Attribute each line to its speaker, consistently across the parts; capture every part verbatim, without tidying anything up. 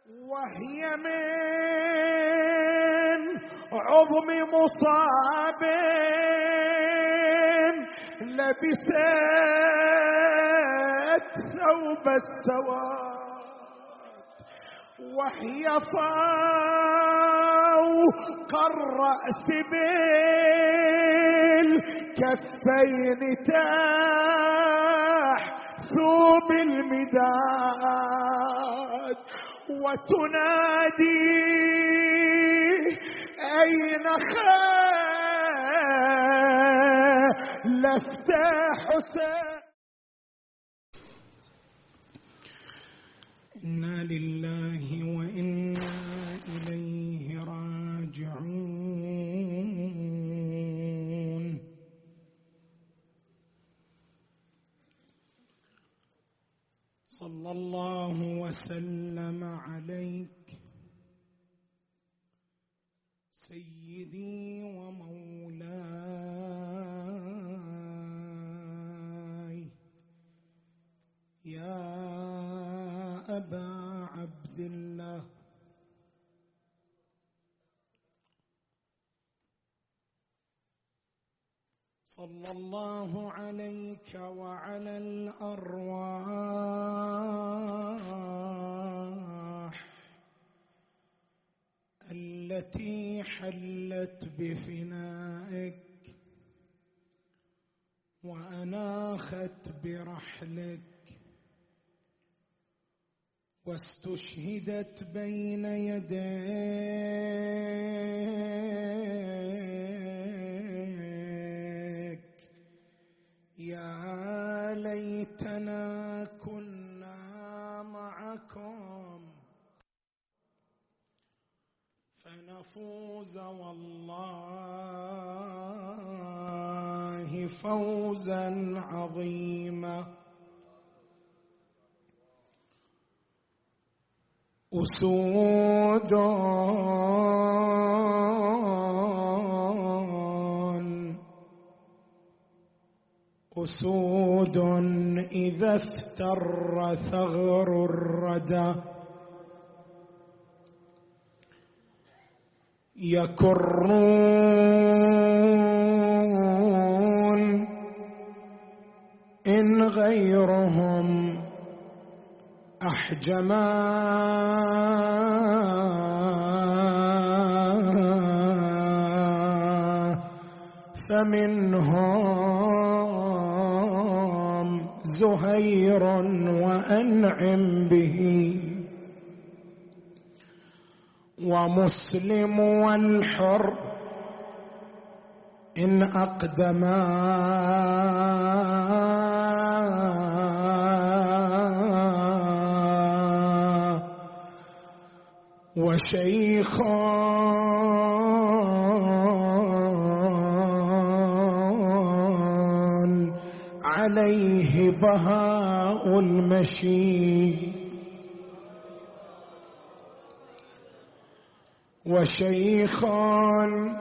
Speaker 1: وهي من عظم مصاب لبست ثوب السواد، وهي فوق الرأس بالكفين تحثو بالمداد، وتنادي أين خلفت حسين.
Speaker 2: إنا لله وإنا إليه راجعون. صلى الله وسلم عليك سيدي ومولاي يا أبا عبد الله. صلى الله عليك وعلى الأرواح التي حلت بفنائك وأناخت برحلك واستشهدت بين يديك. يا ليتنا كنا معكم فنفوز والله فوزا عظيما. أسود أسود إذا افتر ثغر الردى يكرون إن غيرهم أحجما فمنهم زهير وأنعم به ومسلم والحر إن أقدما وشيخان عليه بهاء المشي وشيخان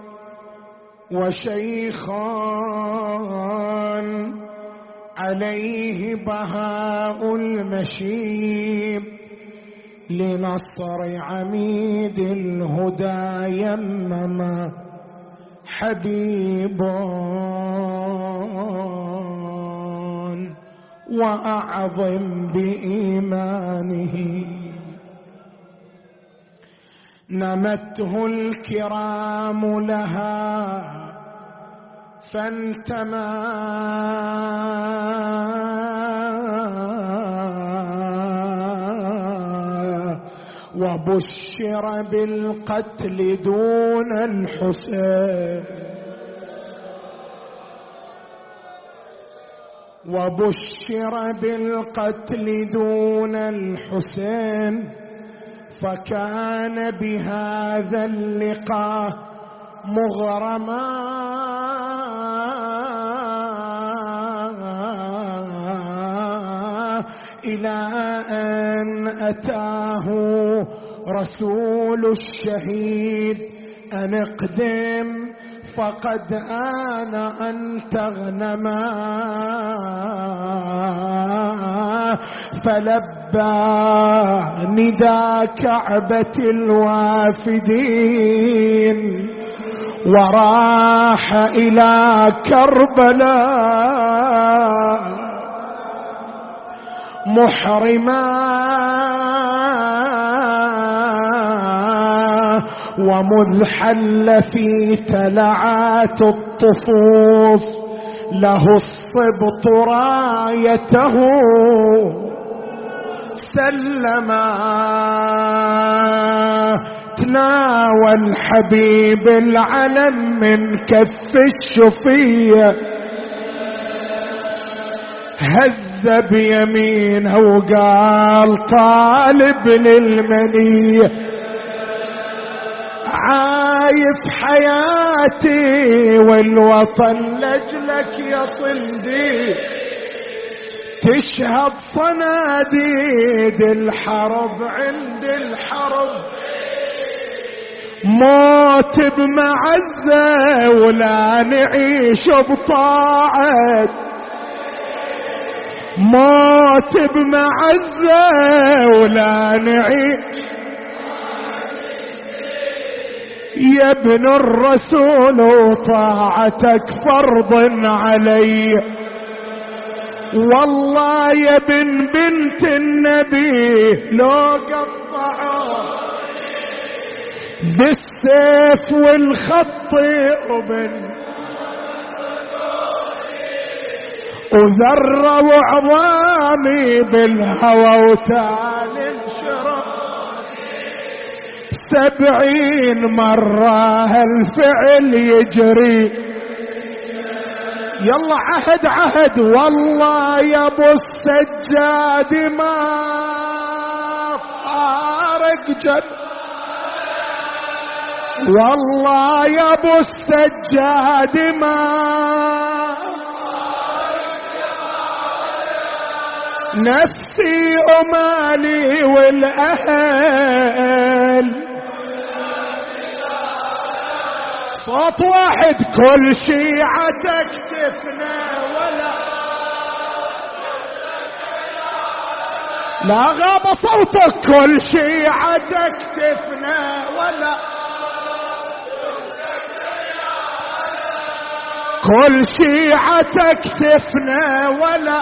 Speaker 2: وشيخان عليه بهاء المشيب لنصر عميد الهدى يمما حبيب وأعظم بإيمانه نمته الكرام لها فانتمى وبشر بالقتل دون الحسين وبشر بالقتل دون الحسين فكان بهذا اللقاء مغرما إلى أن أتاه رسول الشهيد أن اقدم فقد آن أن تغنما فلبى ندى كعبة الوافدين وراح إلى كربلاء محرما ومذ حل في تلعات الطفوف له الصبط رايته سلما تناول حبيب العلم من كف الشفية هز بيمينه وقال طالب للمنية عايف حياتي والوطن لجلك يا طندي تشهد صناديد الحرب عند الحرب موت بمعزة ولا نعيش بطاعة موت بمعزة ولا نعيش يا ابن الرسول طاعتك فرض علي والله يا ابن بنت النبي لو قطعوا بالسيف والخط وبن وذروا عظامي بالهوى وتالي انشرب سبعين مرة هالفعل يجري يلا عهد عهد والله يا ابو السجاد ما فارق جد والله يا ابو السجاد ما نفسي ومالي والاهل صوت واحد كل شيعتك تفنى ولا لا غاب صوتك كل شيعتك تفنى ولا كل شيعتك تفنى ولا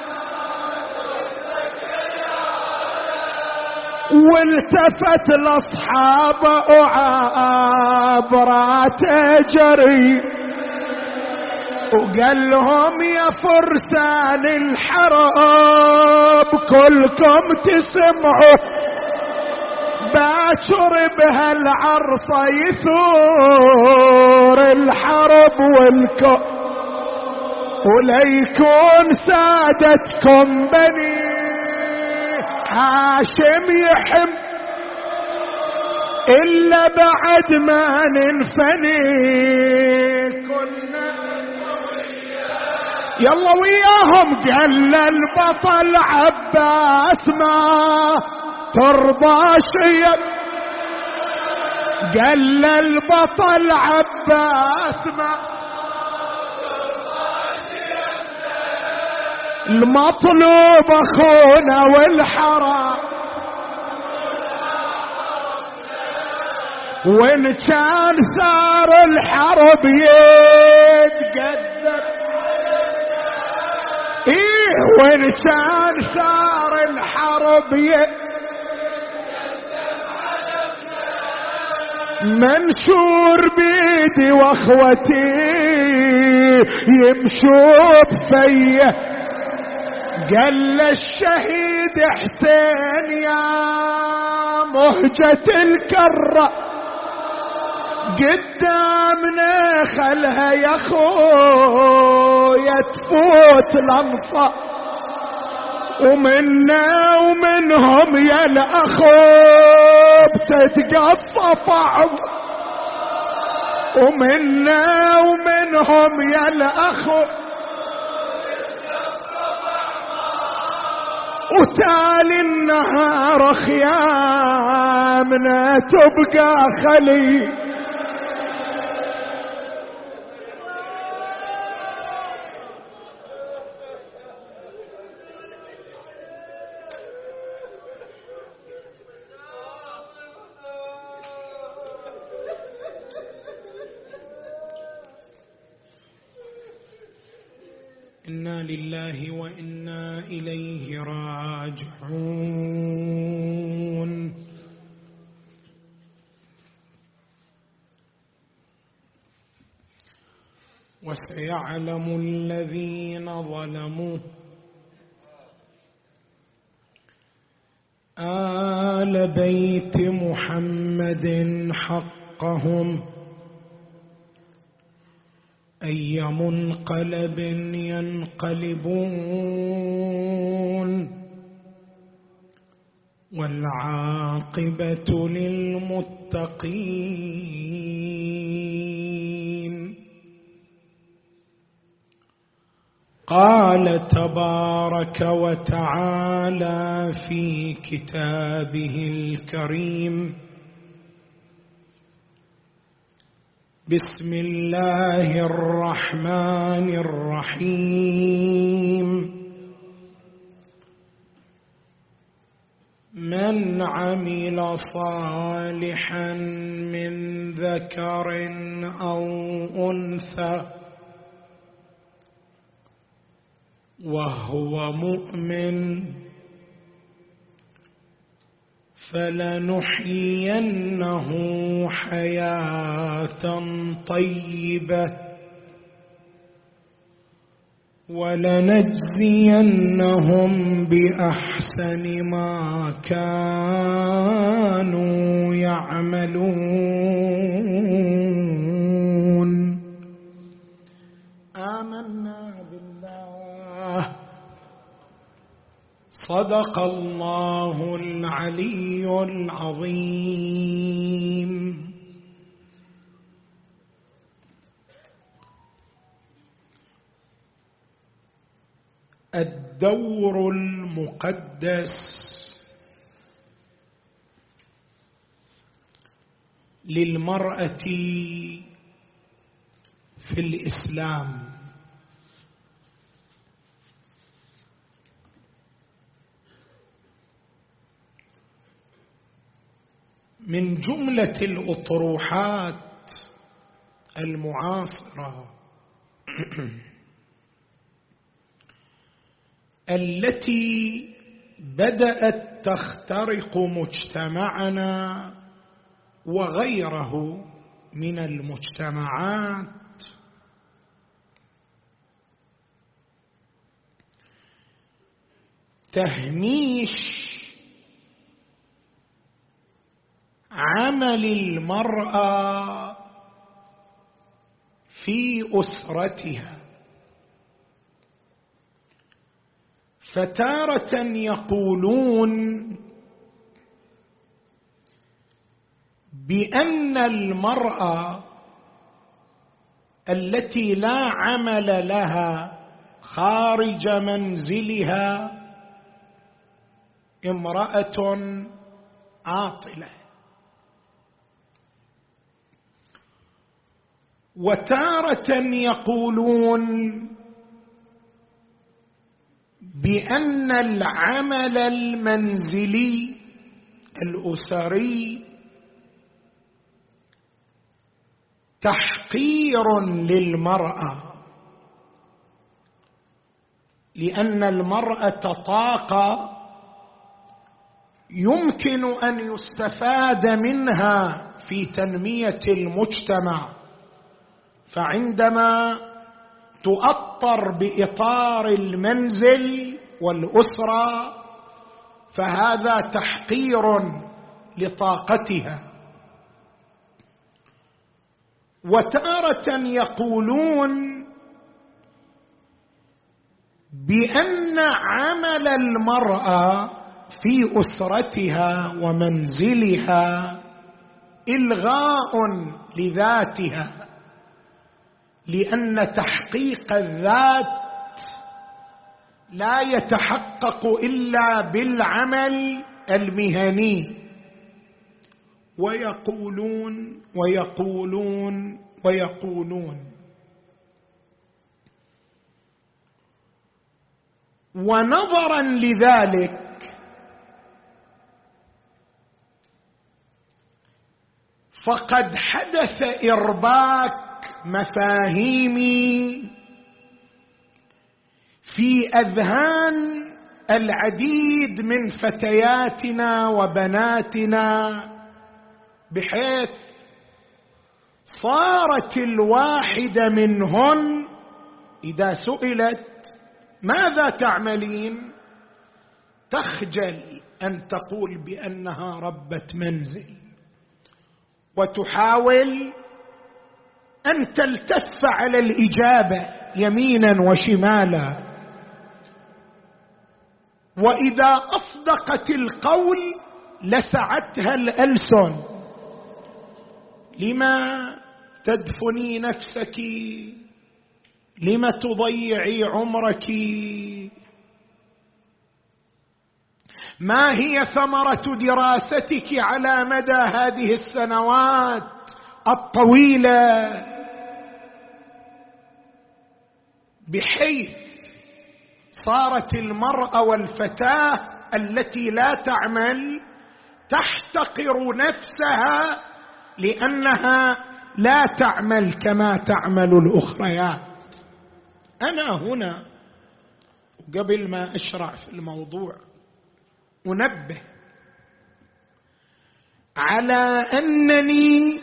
Speaker 2: والتفت لاصحاب وعابرات جري وقال لهم يا فرسان الحرب كلكم تسمعوا باكر بهالعرصة يثور الحرب والكو وليكون سادتكم بني هاشم يحم إلا بعد ما ننفني كنا يلا وياهم قال البطل عباس ما ترضى شيء قال البطل عباس ما المطلوب اخونا والحرام وان كان ثار الحرب يتقدم ايه وان كان ثار الحرب يتقدم منشور بيدي واخوتي يمشوا بفيه قال الشهيد حسين يا مهجة الكرة قدامنا خلها يا خويا تفوت الانفا ومنا ومنهم يا الاخو بتتقصف ومنا ومنهم يا الاخو وتالي النهار خيامنا تبقى خلي إنا لله وإنا إليه راجعون. وسيعلم الذين ظلموا آل بيت محمد حقهم أي منقلب ينقلبون والعاقبة للمتقين. قال تبارك وتعالى في كتابه الكريم: بسم الله الرحمن الرحيم. من عمل صالحا من ذكر أو أنثى وهو مؤمن فلنحيينه حياة طيبة ولنجزينهم بأحسن ما كانوا يعملون. آمنا بالله. صدق الله العلي العظيم. الدور المقدس للمرأة في الإسلام. من جملة الأطروحات المعاصرة التي بدأت تخترق مجتمعنا وغيره من المجتمعات تهميش عمل المرأة في أسرتها. فتارة يقولون بأن المرأة التي لا عمل لها خارج منزلها امرأة عاطلة، وتارة يقولون بأن العمل المنزلي الأسري تحقير للمرأة، لأن المرأة طاقة يمكن أن يستفاد منها في تنمية المجتمع، فعندما تؤطر بإطار المنزل والأسرة فهذا تحقير لطاقتها. وتارة يقولون بأن عمل المرأة في أسرتها ومنزلها إلغاء لذاتها، لأن تحقيق الذات لا يتحقق إلا بالعمل المهني. ويقولون ويقولون ويقولون ونظرا لذلك فقد حدث إرباك مفاهيم في أذهان العديد من فتياتنا وبناتنا، بحيث صارت الواحدة منهن إذا سئلت ماذا تعملين تخجل أن تقول بأنها ربة منزل، وتحاول أن تلتف على الإجابة يمينا وشمالا، وإذا أصدقت القول لسعتها الألسن. لما تدفني نفسك؟ لما تضيعي عمرك؟ ما هي ثمرة دراستك على مدى هذه السنوات الطويلة؟ بحيث صارت المرأة والفتاة التي لا تعمل تحتقر نفسها لأنها لا تعمل كما تعمل الأخريات. أنا هنا قبل ما أشرع في الموضوع أنبه على أنني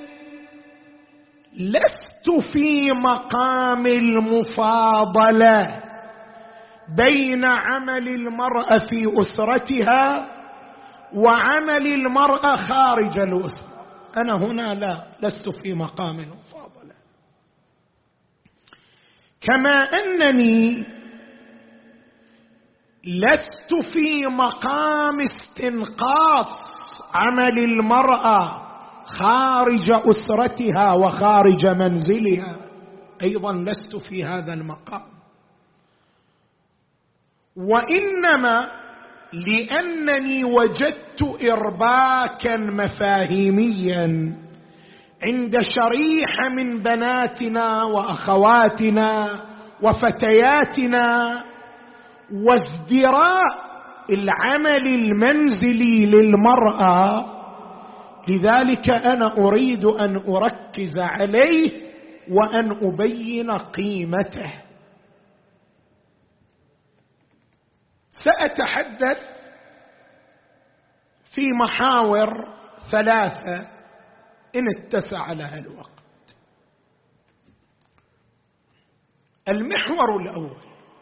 Speaker 2: لست في مقام المفاضلة بين عمل المرأة في أسرتها وعمل المرأة خارج الأسرة. أنا هنا لا لست في مقام المفاضلة، كما أنني لست في مقام استنقاص عمل المرأة خارج أسرتها وخارج منزلها، أيضا لست في هذا المقام، وإنما لأنني وجدت إرباكا مفاهيميا عند شريحة من بناتنا وأخواتنا وفتياتنا، وازدراء العمل المنزلي للمرأة. لذلك أنا أريد أن أركز عليه وأن أبين قيمته. سأتحدث في محاور ثلاثة إن اتسع لها الوقت. المحور الأول: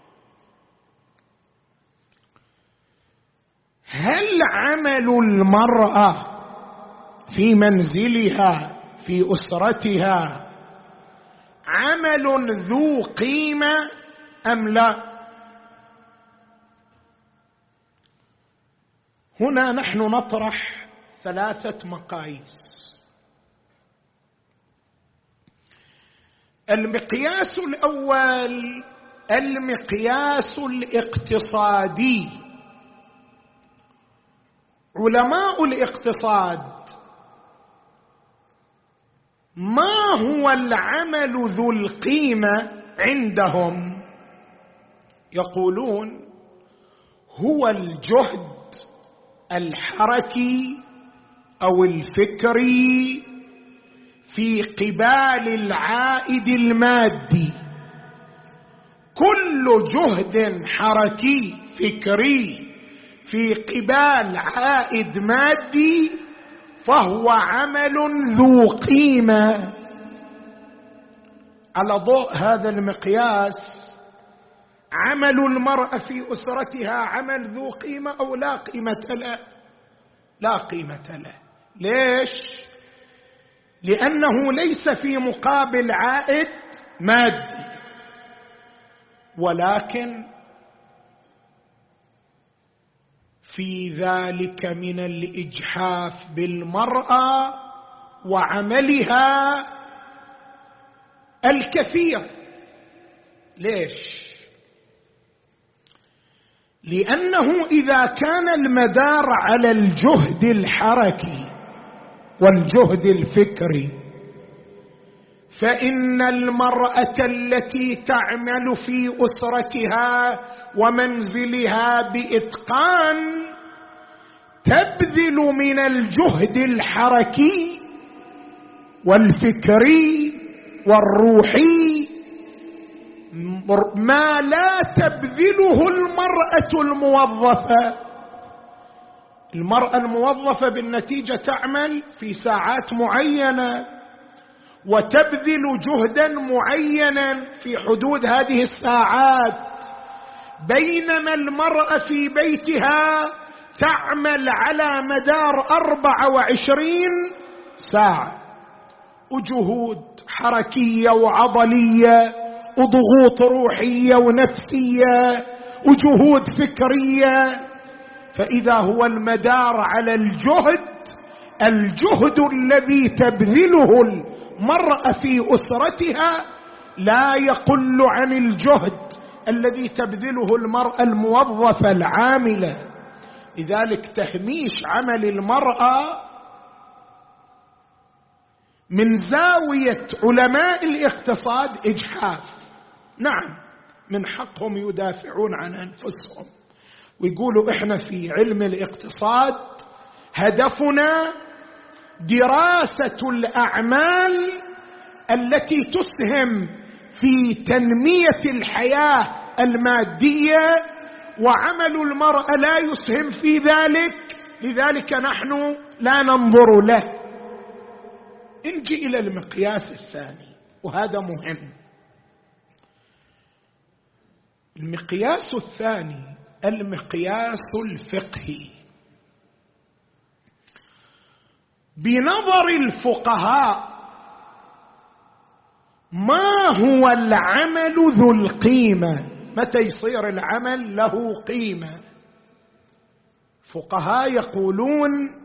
Speaker 2: هل عمل المرأة في منزلها في أسرتها عمل ذو قيمة أم لا؟ هنا نحن نطرح ثلاثة مقاييس. المقياس الأول المقياس الاقتصادي. علماء الاقتصاد ما هو العمل ذو القيمة عندهم؟ يقولون هو الجهد الحركي أو الفكري في قبال العائد المادي. كل جهد حركي فكري في قبال عائد مادي فهو عمل ذو قيمة. على ضوء هذا المقياس، عمل المرأة في أسرتها عمل ذو قيمة أو لا قيمة له؟ لا قيمة له. ليش؟ لأنه ليس في مقابل عائد مادي، ولكن في ذلك من الإجحاف بالمرأة وعملها الكثير. ليش؟ لأنه إذا كان المدار على الجهد الحركي والجهد الفكري، فإن المرأة التي تعمل في أسرتها ومنزلها بإتقان تبذل من الجهد الحركي والفكري والروحي ما لا تبذله المرأة الموظفة. المرأة الموظفة بالنتيجة تعمل في ساعات معينة وتبذل جهدا معينا في حدود هذه الساعات، بينما المرأة في بيتها تعمل على مدار أربعة وعشرين ساعة، وجهود حركية وعضلية وضغوط روحية ونفسية وجهود فكرية. فإذا هو المدار على الجهد، الجهد الذي تبذله المرأة في أسرتها لا يقل عن الجهد الذي تبذله المرأة الموظفة العاملة. لذلك تهميش عمل المرأة من زاوية علماء الاقتصاد إجحاف. نعم، من حقهم يدافعون عن أنفسهم ويقولوا إحنا في علم الاقتصاد هدفنا دراسة الأعمال التي تسهم في تنمية الحياة المادية، وعمل المرأة لا يسهم في ذلك، لذلك نحن لا ننظر له. نجي إلى المقياس الثاني، وهذا مهم. المقياس الثاني المقياس الفقهي. بنظر الفقهاء ما هو العمل ذو القيمة؟ متى يصير العمل له قيمة؟ فقهاء يقولون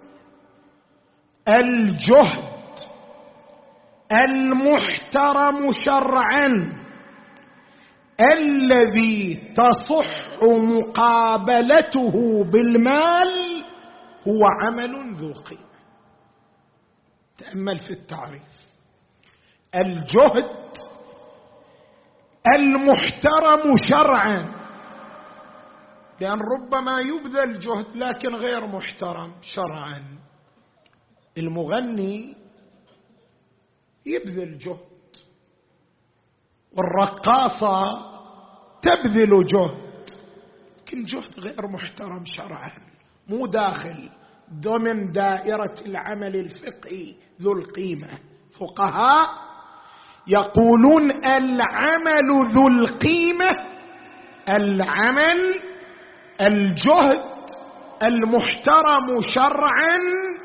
Speaker 2: الجهد المحترم شرعا الذي تصح مقابلته بالمال هو عمل ذو قيمة. تأمل في التعريف. الجهد المحترم شرعا، لأن ربما يبذل جهد لكن غير محترم شرعا. المغني يبذل جهد، والرقاصة تبذل جهد، لكن جهد غير محترم شرعا، مو داخل ضمن دائرة العمل الفقهي ذو القيمة. فقهاء يقولون العمل ذو القيمة العمل الجهد المحترم شرعا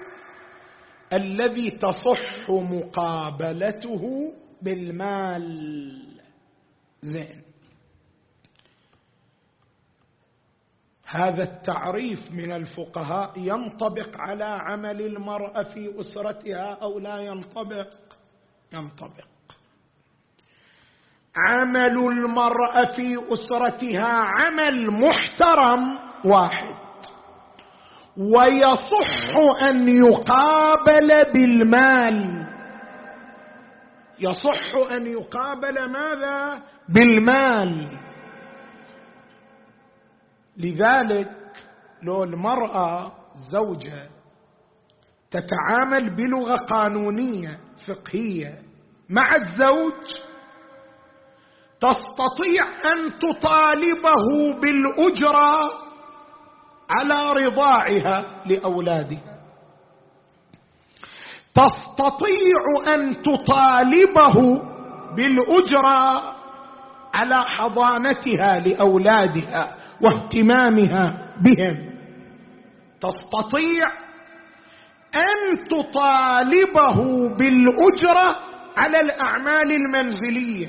Speaker 2: الذي تصح مقابلته بالمال. زين، هذا التعريف من الفقهاء ينطبق على عمل المرأة في أسرتها أو لا ينطبق؟ ينطبق. عمل المرأة في أسرتها عمل محترم واحد، ويصح أن يقابل بالمال. يصح أن يقابل ماذا؟ بالمال. لذلك لو المرأة زوجة تتعامل بلغة قانونية فقهية مع الزوج، تستطيع أن تطالبه بالأجرة على رضاعها لأولادها، تستطيع أن تطالبه بالأجرة على حضانتها لأولادها واهتمامها بهم، تستطيع أن تطالبه بالأجرة على الأعمال المنزلية،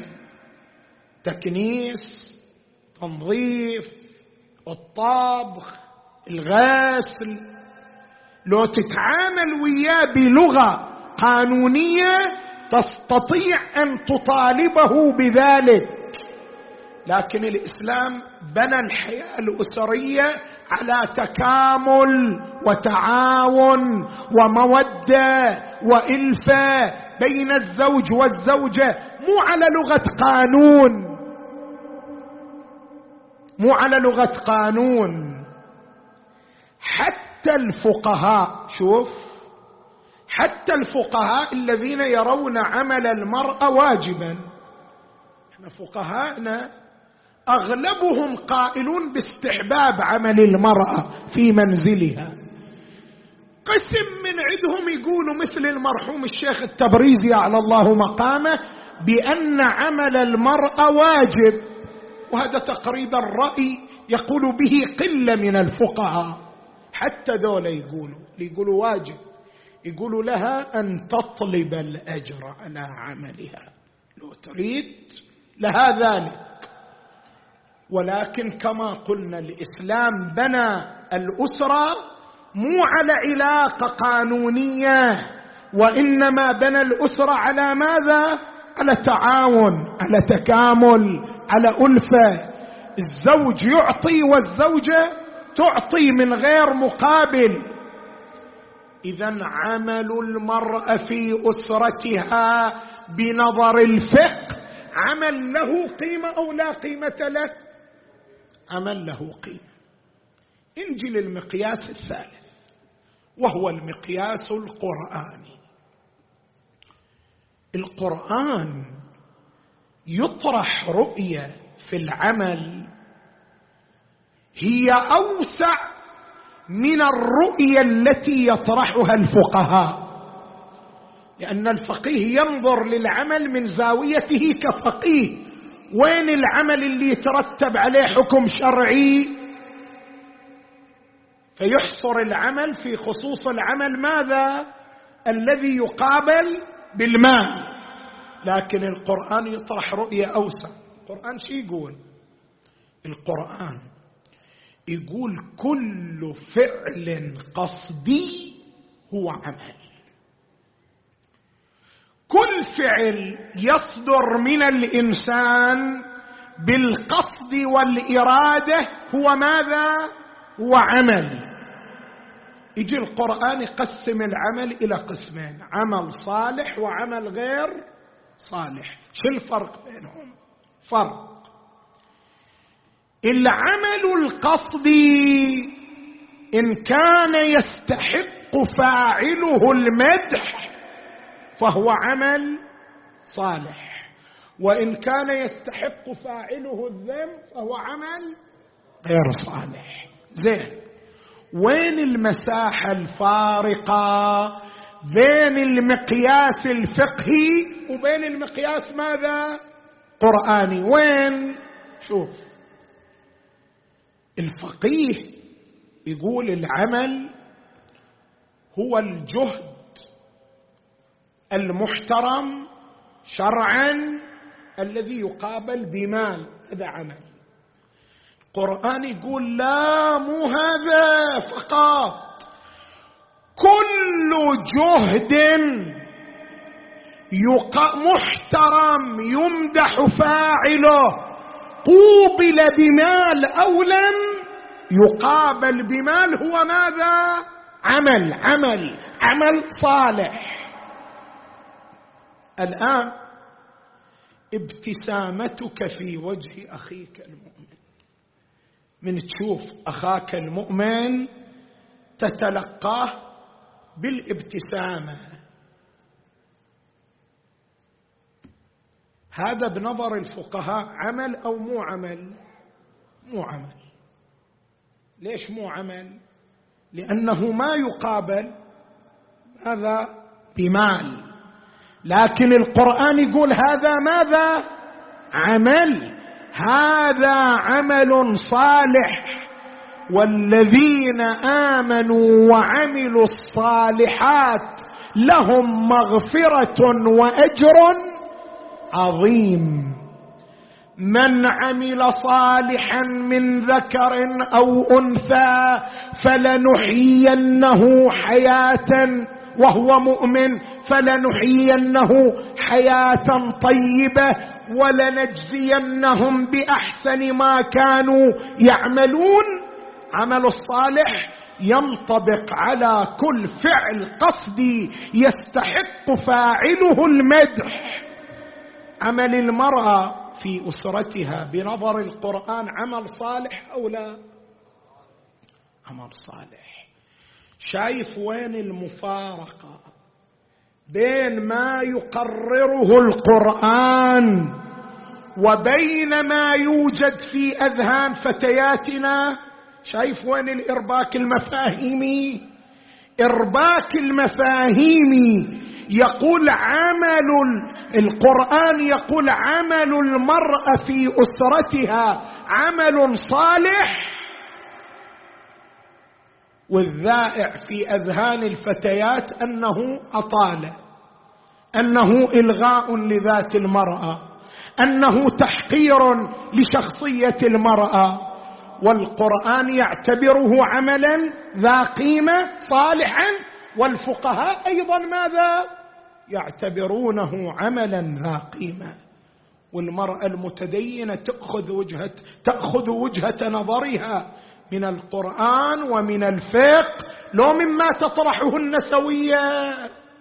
Speaker 2: تكنيس، تنظيف، الطبخ، الغسل. لو تتعامل وياه بلغة قانونية تستطيع أن تطالبه بذلك. لكن الإسلام بنى الحياة الأسرية على تكامل وتعاون ومودة وإلفة بين الزوج والزوجة، مو على لغة قانون، مو على لغة قانون. حتى الفقهاء، شوف، حتى الفقهاء الذين يرون عمل المرأة واجبا، احنا فقهاءنا أغلبهم قائلون باستحباب عمل المرأة في منزلها. قسم من عندهم يقولوا مثل المرحوم الشيخ التبريزي على الله مقامه بأن عمل المرأة واجب، وهذا تقريبا رأي يقول به قلة من الفقهاء. حتى دول يقولوا يقولوا واجب، يقولوا لها أن تطلب الأجر على عملها لو تريد لها ذلك. ولكن كما قلنا الإسلام بنى الأسرة مو على علاقة قانونية، وإنما بنى الأسرة على ماذا؟ على تعاون، على تكامل، على ألفة. الزوج يعطي والزوجة تعطي من غير مقابل. إذن عمل المرأة في أسرتها بنظر الفقه عمل له قيمة أو لا قيمة له؟ عمل له قيمة. نجي للمقياس الثالث وهو المقياس القرآني. القرآن يطرح رؤية في العمل هي أوسع من الرؤية التي يطرحها الفقهاء، لأن الفقيه ينظر للعمل من زاويته كفقيه، وين العمل اللي يترتب عليه حكم شرعي، فيحصر العمل في خصوص العمل ماذا؟ الذي يقابل بالمال. لكن القرآن يطرح رؤية أوسع. القرآن شو يقول؟ القرآن يقول كل فعل قصدي هو عمل. كل فعل يصدر من الإنسان بالقصد والإرادة هو ماذا؟ هو عمل. يجي القرآن يقسم العمل إلى قسمين: عمل صالح وعمل غير صالح. شو الفرق بينهم؟ فرق. العمل القصدي إن كان يستحق فاعله المدح فهو عمل صالح، وإن كان يستحق فاعله الذم فهو عمل غير صالح. زين، وين المساحة الفارقة بين المقياس الفقهي وبين المقياس ماذا؟ قرآني. وين؟ شوف، الفقيه يقول العمل هو الجهد المحترم شرعا الذي يقابل بمال، هذا عمل. القرآن يقول لا، مو هذا فقط، كل جهد محترم يمدح فاعله قوبل بمال أو لم يقابل بمال هو ماذا؟ عمل عمل عمل صالح. الآن ابتسامتك في وجه أخيك المؤمن، من تشوف أخاك المؤمن تتلقاه بالابتسامة، هذا بنظر الفقهاء عمل أو مو عمل؟ مو عمل. ليش مو عمل؟ لأنه ما يقابل هذا بمال. لكن القرآن يقول هذا ماذا؟ عمل، هذا عمل صالح. والذين آمنوا وعملوا الصالحات لهم مغفرة وأجر عظيم. من عمل صالحا من ذكر أو أنثى فلنحيينه حياة وهو مؤمن فلنحيينه حياة طيبة ولنجزينهم بأحسن ما كانوا يعملون. عمل الصالح ينطبق على كل فعل قصدي يستحق فاعله المدح. عمل المرأة في أسرتها بنظر القرآن عمل صالح أو لا؟ عمل صالح. شايف وين المفارقة بين ما يقرره القرآن وبين ما يوجد في أذهان فتياتنا. شايف وين الإرباك المفاهيمي؟ إرباك المفاهيمي. يقول عمل القرآن، يقول عمل المرأة في أسرتها عمل صالح، والذائع في أذهان الفتيات أنه أطالة، أنه إلغاء لذات المرأة، أنه تحقير لشخصية المرأة. والقرآن يعتبره عملا ذا قيمة صالحا، والفقهاء أيضا ماذا؟ يعتبرونه عملا ذا قيمة. والمرأة المتدينة تأخذ وجهة, تأخذ وجهة نظرها من القرآن ومن الفقه، لو مما تطرحه النسوية.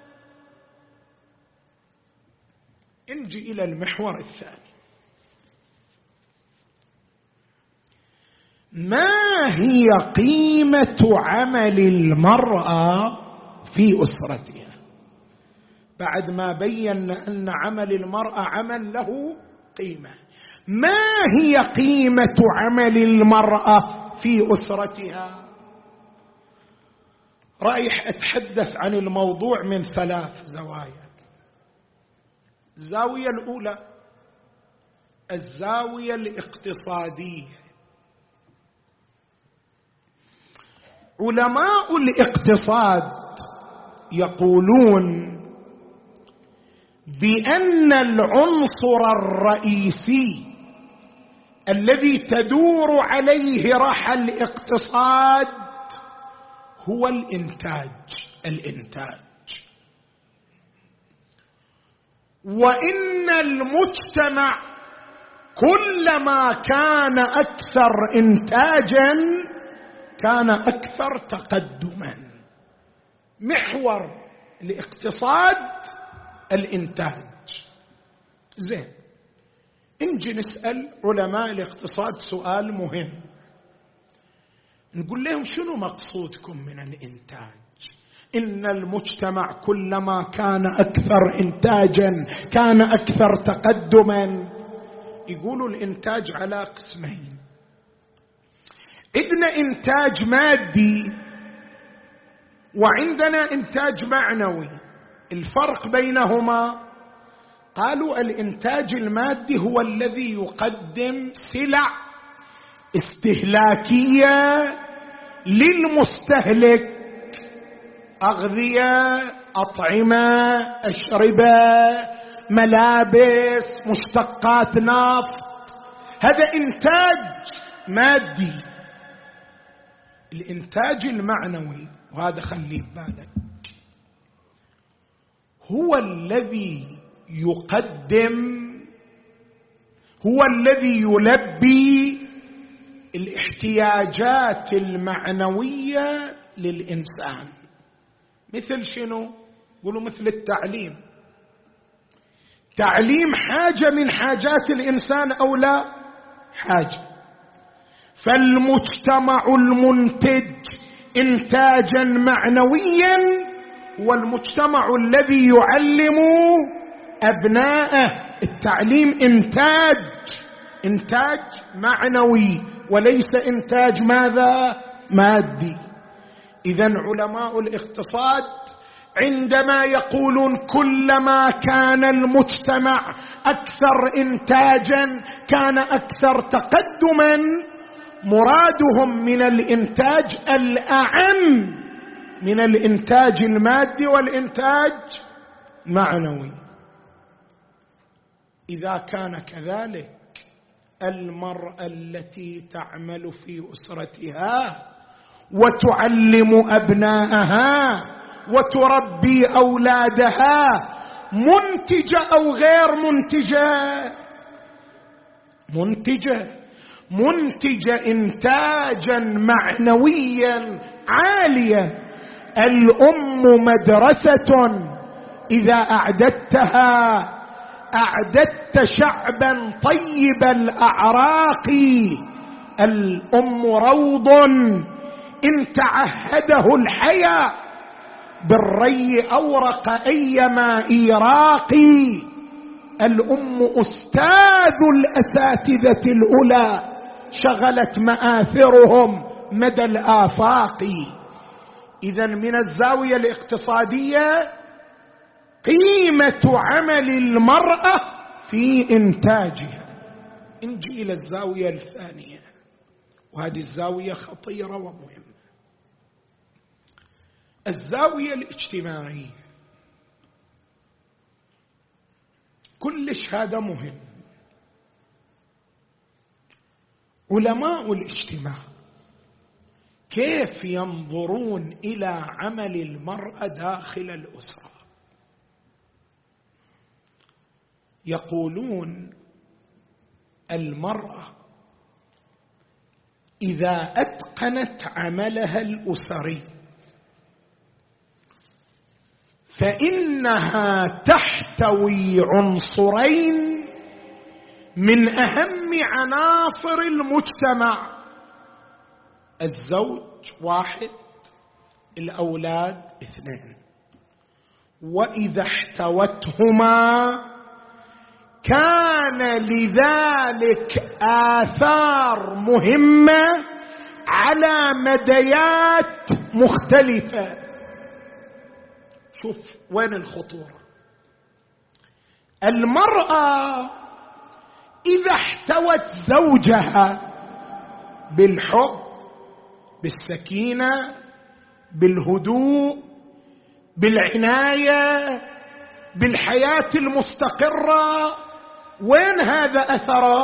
Speaker 2: نجي إلى المحور الثاني. ما هي قيمة عمل المرأة في أسرتها؟ بعد ما بينا أن عمل المرأة عمل له قيمة، ما هي قيمة عمل المرأة في أسرتها؟ رايح أتحدث عن الموضوع من ثلاث زوايا. الزاوية الأولى الزاوية الاقتصادية. علماء الاقتصاد يقولون بأن العنصر الرئيسي الذي تدور عليه رحى الاقتصاد هو الإنتاج. الإنتاج. وإن المجتمع كلما كان أكثر إنتاجا كان أكثر تقدما. محور الاقتصاد الإنتاج. زين، نجي نسأل علماء الاقتصاد سؤال مهم، نقول لهم شنو مقصودكم من الإنتاج؟ إن المجتمع كلما كان أكثر إنتاجا كان أكثر تقدما. يقولوا الإنتاج على قسمين، عندنا إنتاج مادي وعندنا إنتاج معنوي. الفرق بينهما قالوا الإنتاج المادي هو الذي يقدم سلع استهلاكية للمستهلك، أغذية، أطعمة، أشربة، ملابس، مشتقات نفط. هذا إنتاج مادي. الإنتاج المعنوي، وهذا خليه ببالك، هو الذي يقدم، هو الذي يلبي الاحتياجات المعنوية للإنسان. مثل شنو؟ قولوا مثل التعليم. تعليم حاجة من حاجات الإنسان أو لا؟ حاجة. فالمجتمع المنتج إنتاجا معنويا هو المجتمع الذي يعلم أبناءه. التعليم إنتاج، إنتاج معنوي وليس إنتاج ماذا؟ مادي. إذن علماء الاقتصاد عندما يقولون كلما كان المجتمع أكثر إنتاجا كان أكثر تقدما، مرادهم من الإنتاج الأعم من الإنتاج المادي والإنتاج المعنوي. إذا كان كذلك، المرأة التي تعمل في أسرتها وتعلم أبناءها وتربي أولادها منتجة أو غير منتجة؟ منتجة. منتجة إنتاجا معنويا عاليا. الأم مدرسة، إذا أعددتها أعددت شعبا طيب الأعراق. الأم روض إن تعهده الحياء بالري أورق أيما إيراق. الأم أستاذ الأساتذة الأولى، شغلت مآثرهم مدى الآفاق. إذن من الزاوية الاقتصادية قيمة عمل المرأة في إنتاجها. نجي إلى الزاوية الثانية، وهذه الزاوية خطيرة ومهمة، الزاوية الاجتماعية. كلش هذا مهم. علماء الاجتماع كيف ينظرون إلى عمل المرأة داخل الأسرة؟ يقولون المرأة إذا أتقنت عملها الأسري فإنها تحتوي عنصرين من أهم عناصر المجتمع: الزوج واحد، الأولاد اثنين. وإذا احتوتهما كان لذلك آثار مهمة على مديات مختلفة. شوف وين الخطورة. المرأة إذا احتوت زوجها بالحب، بالسكينة، بالهدوء، بالعناية، بالحياة المستقرة، وين هذا أثره؟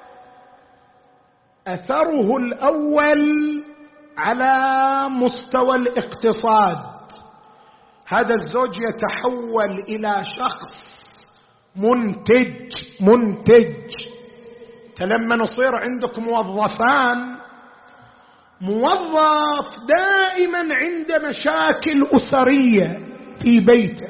Speaker 2: أثره الأول على مستوى الاقتصاد. هذا الزوج يتحول إلى شخص منتج منتج لما نصير عندك موظفان، موظف دائما عنده مشاكل أسرية في بيته،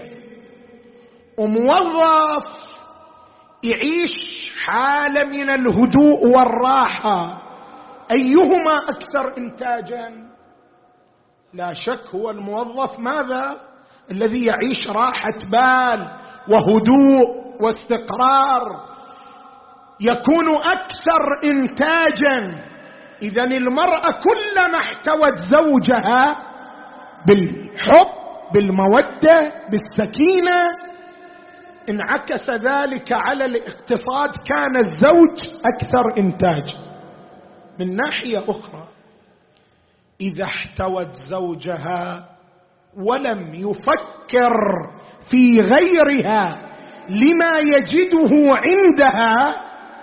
Speaker 2: وموظف يعيش حالة من الهدوء والراحة، أيهما أكثر إنتاجا؟ لا شك هو الموظف ماذا؟ الذي يعيش راحة بال وهدوء واستقرار، يكون أكثر إنتاجا. إذن المرأة كلما احتوت زوجها بالحب، بالمودة، بالسكينة، انعكس ذلك على الاقتصاد، كان الزوج أكثر إنتاجا. من ناحية أخرى، إذا احتوت زوجها ولم يفكر في غيرها لما يجده عندها،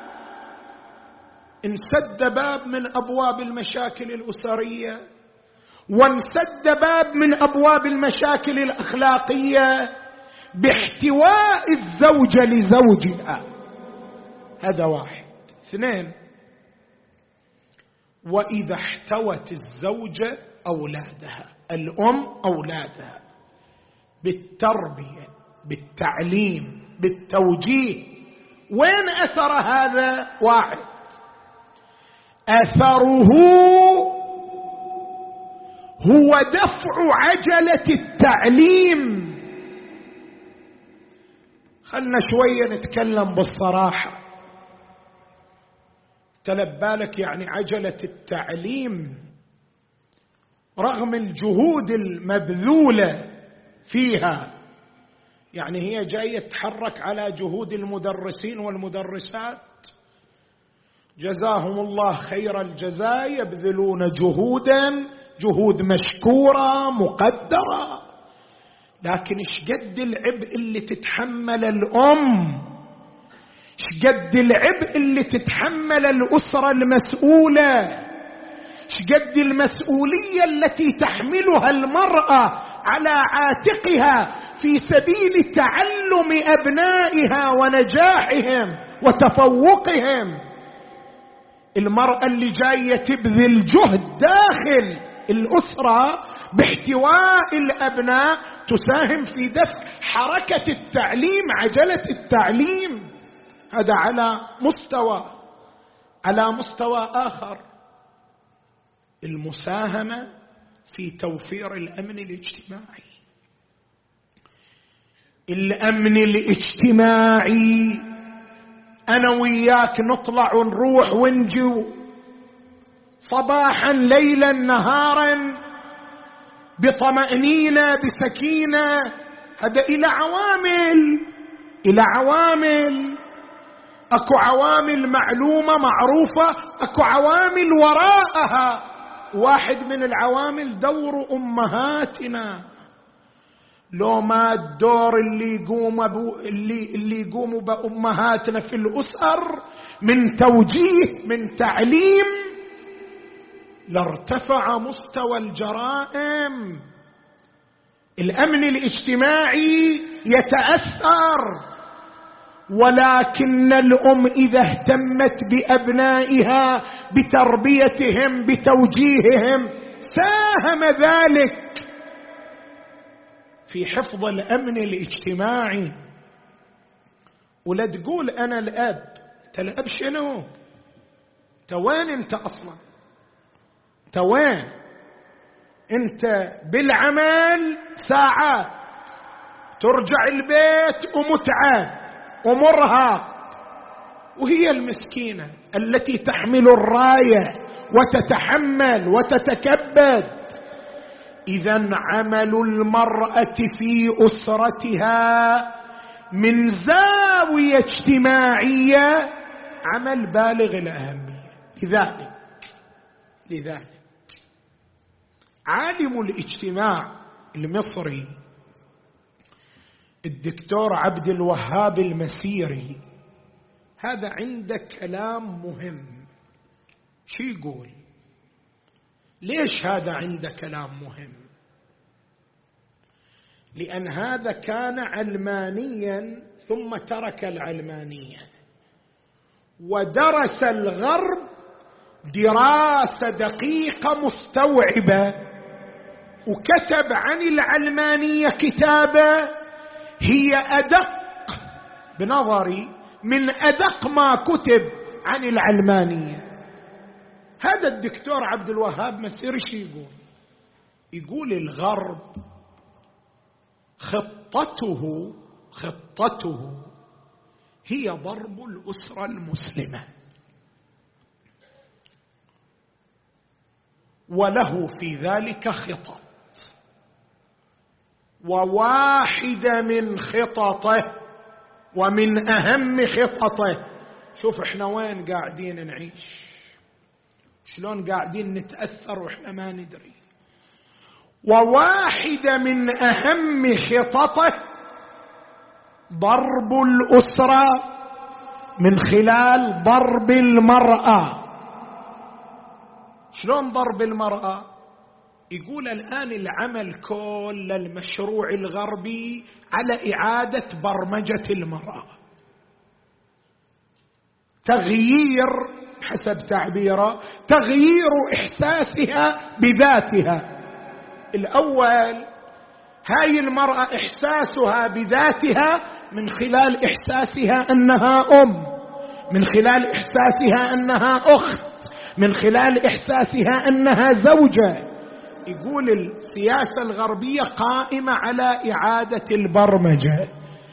Speaker 2: انسد باب من أبواب المشاكل الأسرية، وانسد باب من أبواب المشاكل الأخلاقية باحتواء الزوجة لزوجها. هذا واحد. اثنين، وإذا احتوت الزوجة أولادها، الأم أولادها، بالتربية، بالتعليم، بالتوجيه، وين أثر هذا؟ واحد، أثره هو دفع عجلة التعليم. خلنا شوية نتكلم بالصراحة. تلبالك يعني عجلة التعليم رغم الجهود المبذولة فيها، يعني هي جاية تتحرك على جهود المدرسين والمدرسات، جزاهم الله خير الجزاء، يبذلون جهودا، جهود مشكورة مقدرة، لكن ايش قد العبء اللي تتحمل الأم، ايش قد العبء اللي تتحمل الأسرة المسؤولة، ايش قد المسؤولية التي تحملها المرأة على عاتقها في سبيل تعلم أبنائها ونجاحهم وتفوقهم. المرأة اللي جاية تبذل جهد داخل الأسرة باحتواء الأبناء تساهم في دفع حركة التعليم، عجلة التعليم. هذا على مستوى. على مستوى آخر، المساهمة في توفير الأمن الاجتماعي. الأمن الاجتماعي أنا وياك نطلع ونروح ونجي صباحا ليلا نهارا بطمأنينة بسكينة. هذا إلى عوامل إلى عوامل أكو عوامل معلومة معروفة، أكو عوامل وراءها. واحد من العوامل دور أمهاتنا. لو ما الدور اللي يقوم بو اللي اللي يقوموا بأمهاتنا في الأسر من توجيه من تعليم لارتفع مستوى الجرائم. الأمن الاجتماعي يتأثر، ولكن الأم إذا اهتمت بأبنائها بتربيتهم بتوجيههم ساهم ذلك في حفظ الأمن الاجتماعي. ولا تقول أنا الأب، أنت الأب شنو؟ توين أنت أصلا؟ توين أنت؟ بالعمل ساعات، ترجع البيت ومتعب ومرهق، وهي المسكينة التي تحمل الراية وتتحمل وتتكبد. إذن عمل المرأة في أسرتها من زاوية اجتماعية عمل بالغ الأهمية. لذلك لذلك عالم الاجتماع المصري الدكتور عبد الوهاب المسيري هذا عنده كلام مهم. شو يقول؟ ليش هذا عنده كلام مهم؟ لأن هذا كان علمانيا ثم ترك العلمانية ودرس الغرب دراسة دقيقة مستوعبة، وكتب عن العلمانية كتابة هي أدق بنظري من أدق ما كتب عن العلمانية. هذا الدكتور عبد الوهاب مسيري شو يقول؟ يقول الغرب خطته خطته هي ضرب الأسرة المسلمة، وله في ذلك خطط، وواحدة من خططه ومن أهم خططه، شوف احنا وين قاعدين نعيش، شلون قاعدين نتأثر واحنا ما ندري. وواحدة من أهم خططه ضرب الأسرة من خلال ضرب المرأة. شلون ضرب المرأة؟ يقول الآن العمل كل المشروع الغربي على إعادة برمجة المرأة، تغيير حسب تعبيره تغيير إحساسها بذاتها. الأول هاي المرأة إحساسها بذاتها من خلال إحساسها أنها أم، من خلال إحساسها أنها أخت، من خلال إحساسها أنها زوجة. يقول السياسة الغربية قائمة على إعادة البرمجة،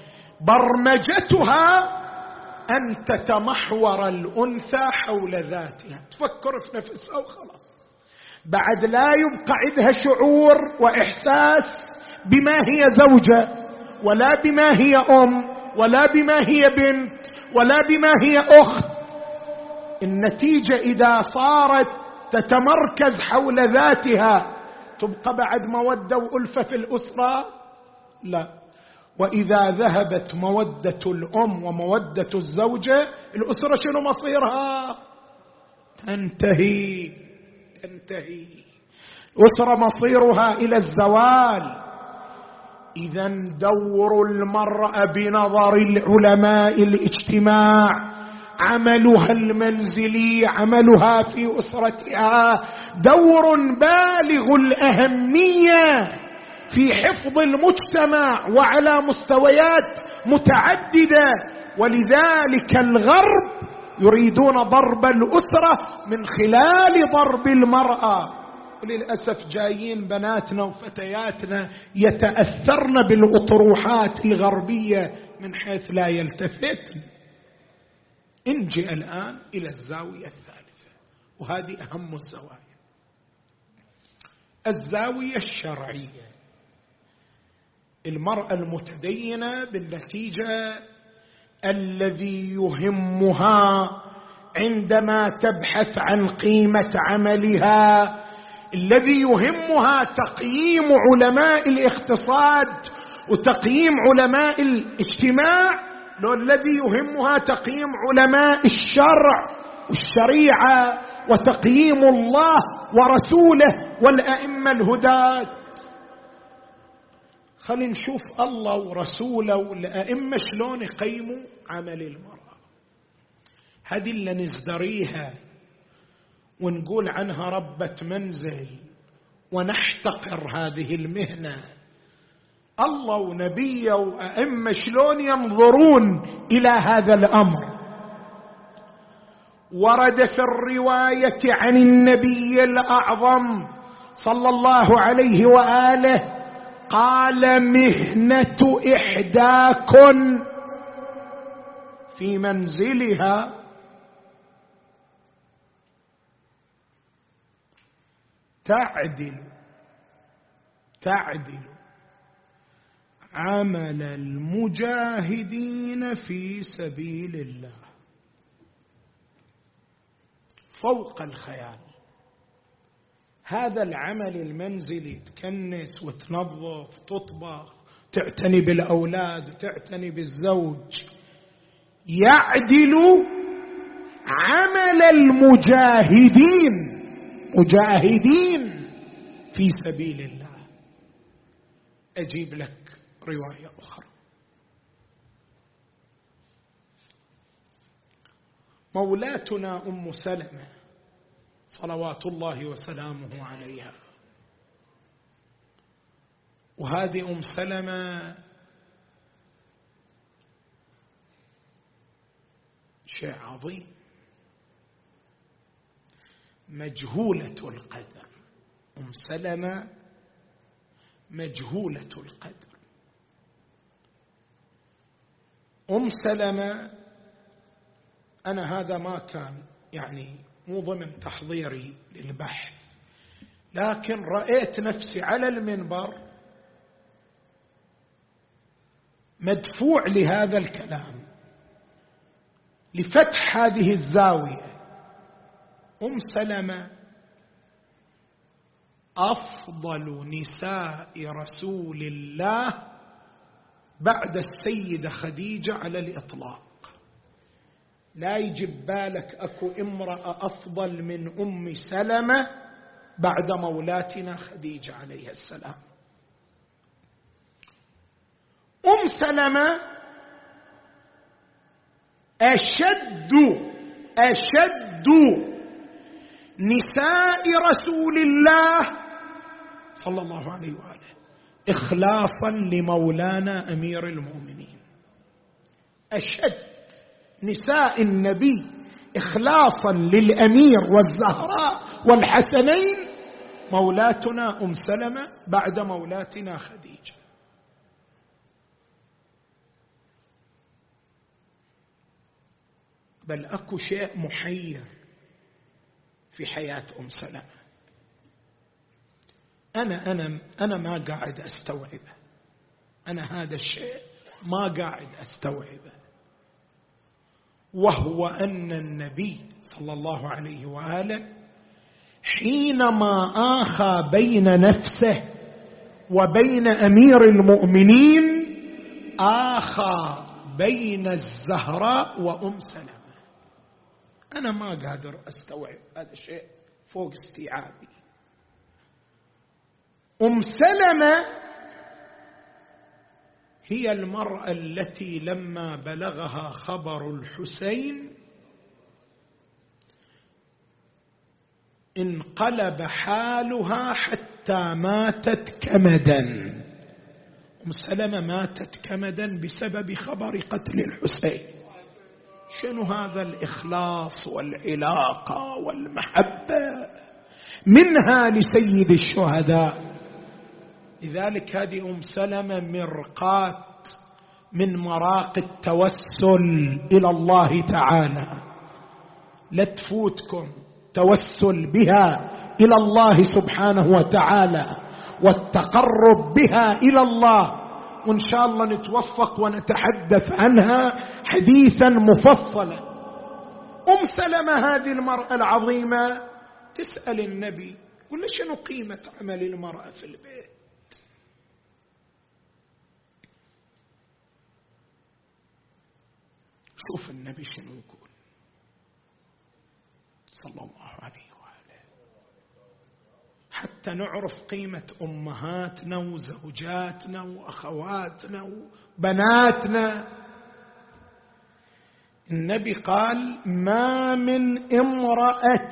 Speaker 2: برمجتها أن تتمحور الأنثى حول ذاتها، تفكر في نفسها وخلاص، بعد لا يبقى عندها شعور وإحساس بما هي زوجة ولا بما هي أم ولا بما هي بنت ولا بما هي أخت. النتيجة إذا صارت تتمركز حول ذاتها تبقى بعد مودة وألفة في الأسرة؟ لا. وإذا ذهبت مودة الأم ومودة الزوجة الأسرة شنو مصيرها؟ تنتهي تنتهي الأسرة مصيرها إلى الزوال. إذن دور المرأة بنظر العلماء الاجتماع عملها المنزلي، عملها في أسرتها دور بالغ الأهمية في حفظ المجتمع وعلى مستويات متعددة. ولذلك الغرب يريدون ضرب الأسرة من خلال ضرب المرأة، وللأسف جايين بناتنا وفتياتنا يتأثرن بالأطروحات الغربية من حيث لا يلتفتن. نجي الآن إلى الزاوية الثالثة، وهذه أهم الزوايا، الزاوية الشرعية. المرأة المتدينة بالنتيجة الذي يهمها عندما تبحث عن قيمة عملها، الذي يهمها تقييم علماء الاقتصاد وتقييم علماء الاجتماع، لو الذي يهمها تقييم علماء الشرع والشريعة وتقييم الله ورسوله والأئمة الهداة. خلينا نشوف الله ورسوله والأئمة شلون يقيموا عمل المرأة. هذه اللي نزدريها ونقول عنها ربة منزل ونحتقر هذه المهنة. الله ونبيه وأئمة شلون ينظرون إلى هذا الأمر. ورد في الرواية عن النبي الأعظم صلى الله عليه وآله قال: مهنة إحداكن في منزلها تعدل تعدل عمل المجاهدين في سبيل الله. فوق الخيال. هذا العمل المنزلي، تكنس وتنظف تطبخ تعتني بالأولاد تعتني بالزوج، يعدل عمل المجاهدين مجاهدين في سبيل الله. أجيب لك رواية أخرى. مولاتنا أم سلمة صلوات الله وسلامه عليها، وهذه أم سلمة شيء عظيم، مجهولة القدر. أم سلمة مجهولة القدر. أم سلمة، أنا هذا ما كان يعني مو ضمن تحضيري للبحث، لكن رأيت نفسي على المنبر مدفوع لهذا الكلام لفتح هذه الزاوية. أم سلمة أفضل نساء رسول الله بعد السيدة خديجة على الإطلاق. لا يجب بالك أكو امرأة أفضل من أم سلمة بعد مولاتنا خديجة عليه السلام. أم سلمة أشد أشد نساء رسول الله صلى الله عليه وآله إخلاصا لمولانا أمير المؤمنين. أشد نساء النبي إخلاصا للأمير والزهراء والحسنين مولاتنا أم سلمة بعد مولاتنا خديجة. بل أكو شيء محير في حياة أم سلمة، أنا أنا أنا ما قاعد أستوعبه. أنا هذا الشيء ما قاعد أستوعبه، وهو أن النبي صلى الله عليه وآله حينما آخى بين نفسه وبين أمير المؤمنين آخى بين الزهراء وأم سلمة. أنا ما قادر أستوعب هذا الشيء، فوق استيعابي. أم سلمة هي المرأة التي لما بلغها خبر الحسين انقلب حالها حتى ماتت كمدا. أم سلمة ماتت كمدا بسبب خبر قتل الحسين. شنو هذا الإخلاص والعلاقة والمحبة منها لسيد الشهداء. لذلك هذه أم سلمة مرقاة من مراقي التوسل إلى الله تعالى، لا تفوتكم توسل بها إلى الله سبحانه وتعالى والتقرب بها إلى الله، وإن شاء الله نتوفق ونتحدث عنها حديثا مفصلا. أم سلمة هذه المرأة العظيمة تسأل النبي، قل شنو قيمة عمل المرأة في البيت؟ شوف النبي شنو يقول صلى الله عليه وآله، حتى نعرف قيمة أمهاتنا وزوجاتنا وأخواتنا وبناتنا. النبي قال: ما من امرأة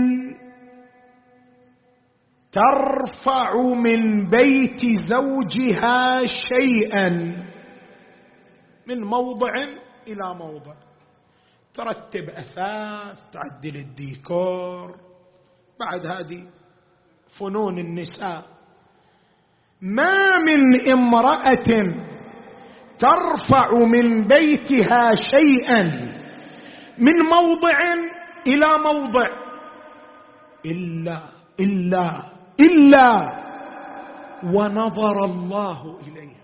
Speaker 2: ترفع من بيت زوجها شيئا من موضع إلى موضع، ترتب أثاث، تعدل الديكور، بعد هذه فنون النساء. ما من امرأة ترفع من بيتها شيئا من موضع إلى موضع إلا إلا إلا ونظر الله إليها،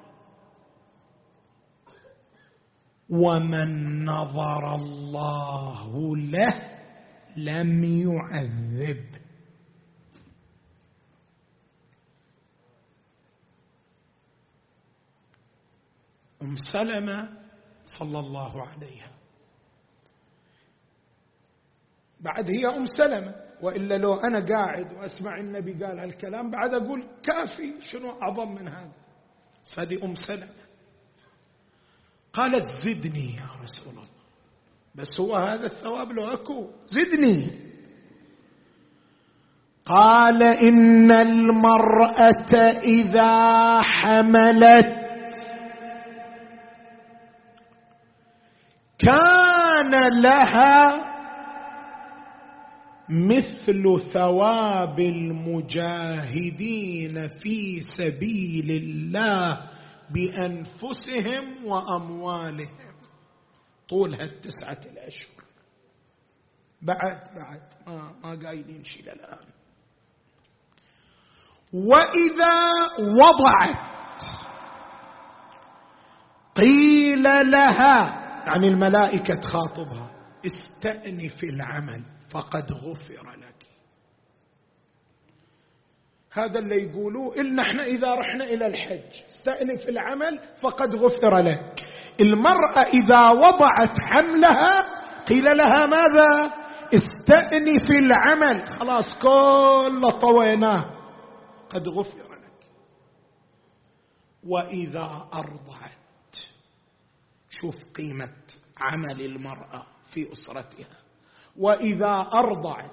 Speaker 2: ومن نظر الله له لم يعذب. أم سلمة صلى الله عليها بعد هي أم سلمة، وإلا لو أنا قاعد وأسمع النبي قال هالكلام بعد أقول كافي، شنو أعظم من هذا؟ هذه أم سلمة قالت: زدني يا رسول الله، بس هو هذا الثواب لو أكو، زدني. قال: إن المرأة إذا حملت كان لها مثل ثواب المجاهدين في سبيل الله بأنفسهم وأموالهم طول هالتسعة الأشهر. بعد بعد ما, ما قايلين شيء الآن. وإذا وضعت قيل لها، يعني الملائكة تخاطبها: استأنف العمل فقد غفر لك. هذا اللي يقولوه إن احنا إذا رحنا إلى الحج استأنف العمل فقد غفر لك. المرأة إذا وضعت حملها قيل لها ماذا؟ استأنف العمل، خلاص كل طويناه قد غفر لك. وإذا أرضعت، شوف قيمة عمل المرأة في أسرتها، وإذا أرضعت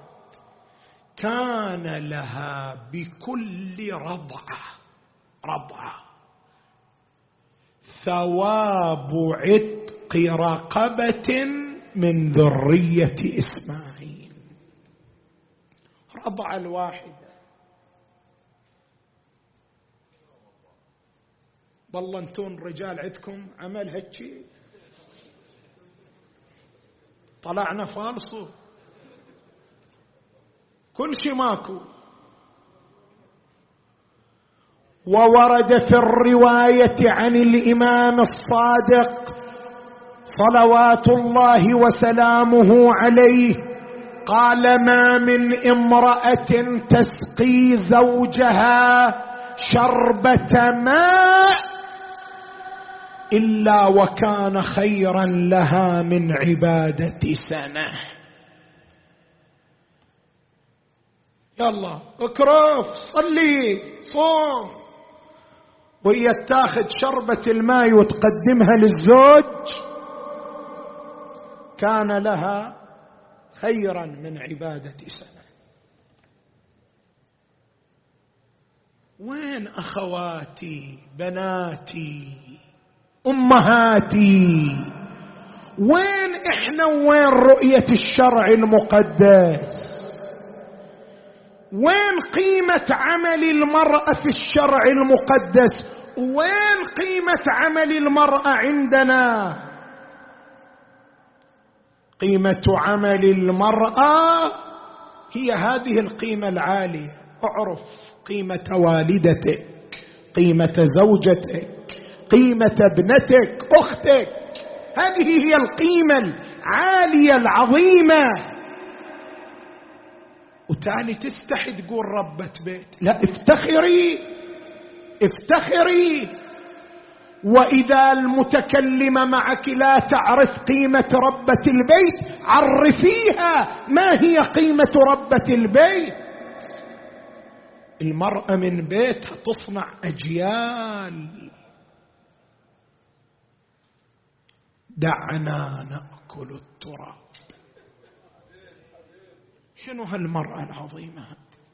Speaker 2: كان لها بكل رضعة رضعة ثواب عتق رقبة من ذرية إسماعيل. رضعة الواحدة، والله انتون رجال عندكم عمل هالشي، طلعنا فالصو كل شي ماكو. وورد في الرواية عن الإمام الصادق صلوات الله وسلامه عليه قال: ما من امرأة تسقي زوجها شربة ماء إلا وكان خيرا لها من عبادة سنة. يلا اكرف، صلي، صوم، وهي تاخذ شربة الماء وتقدمها للزوج كان لها خيرا من عبادة سنة. وين أخواتي، بناتي، أمهاتي؟ وين إحنا وين رؤية الشرع المقدس؟ وين قيمة عمل المرأة في الشرع المقدس؟ وين قيمة عمل المرأة عندنا؟ قيمة عمل المرأة هي هذه القيمة العالية. اعرف قيمة والدتك، قيمة زوجتك، قيمة ابنتك، أختك. هذه هي القيمة العالية العظيمة. وتالي تستحي تقول ربة بيت، لا، افتخري افتخري. وإذا المتكلمة معك لا تعرف قيمة ربة البيت، عرفيها ما هي قيمة ربة البيت. المرأة من بيتها تصنع أجيال. دعنا نأكل التراب. شنو هالمرأة العظيمة؟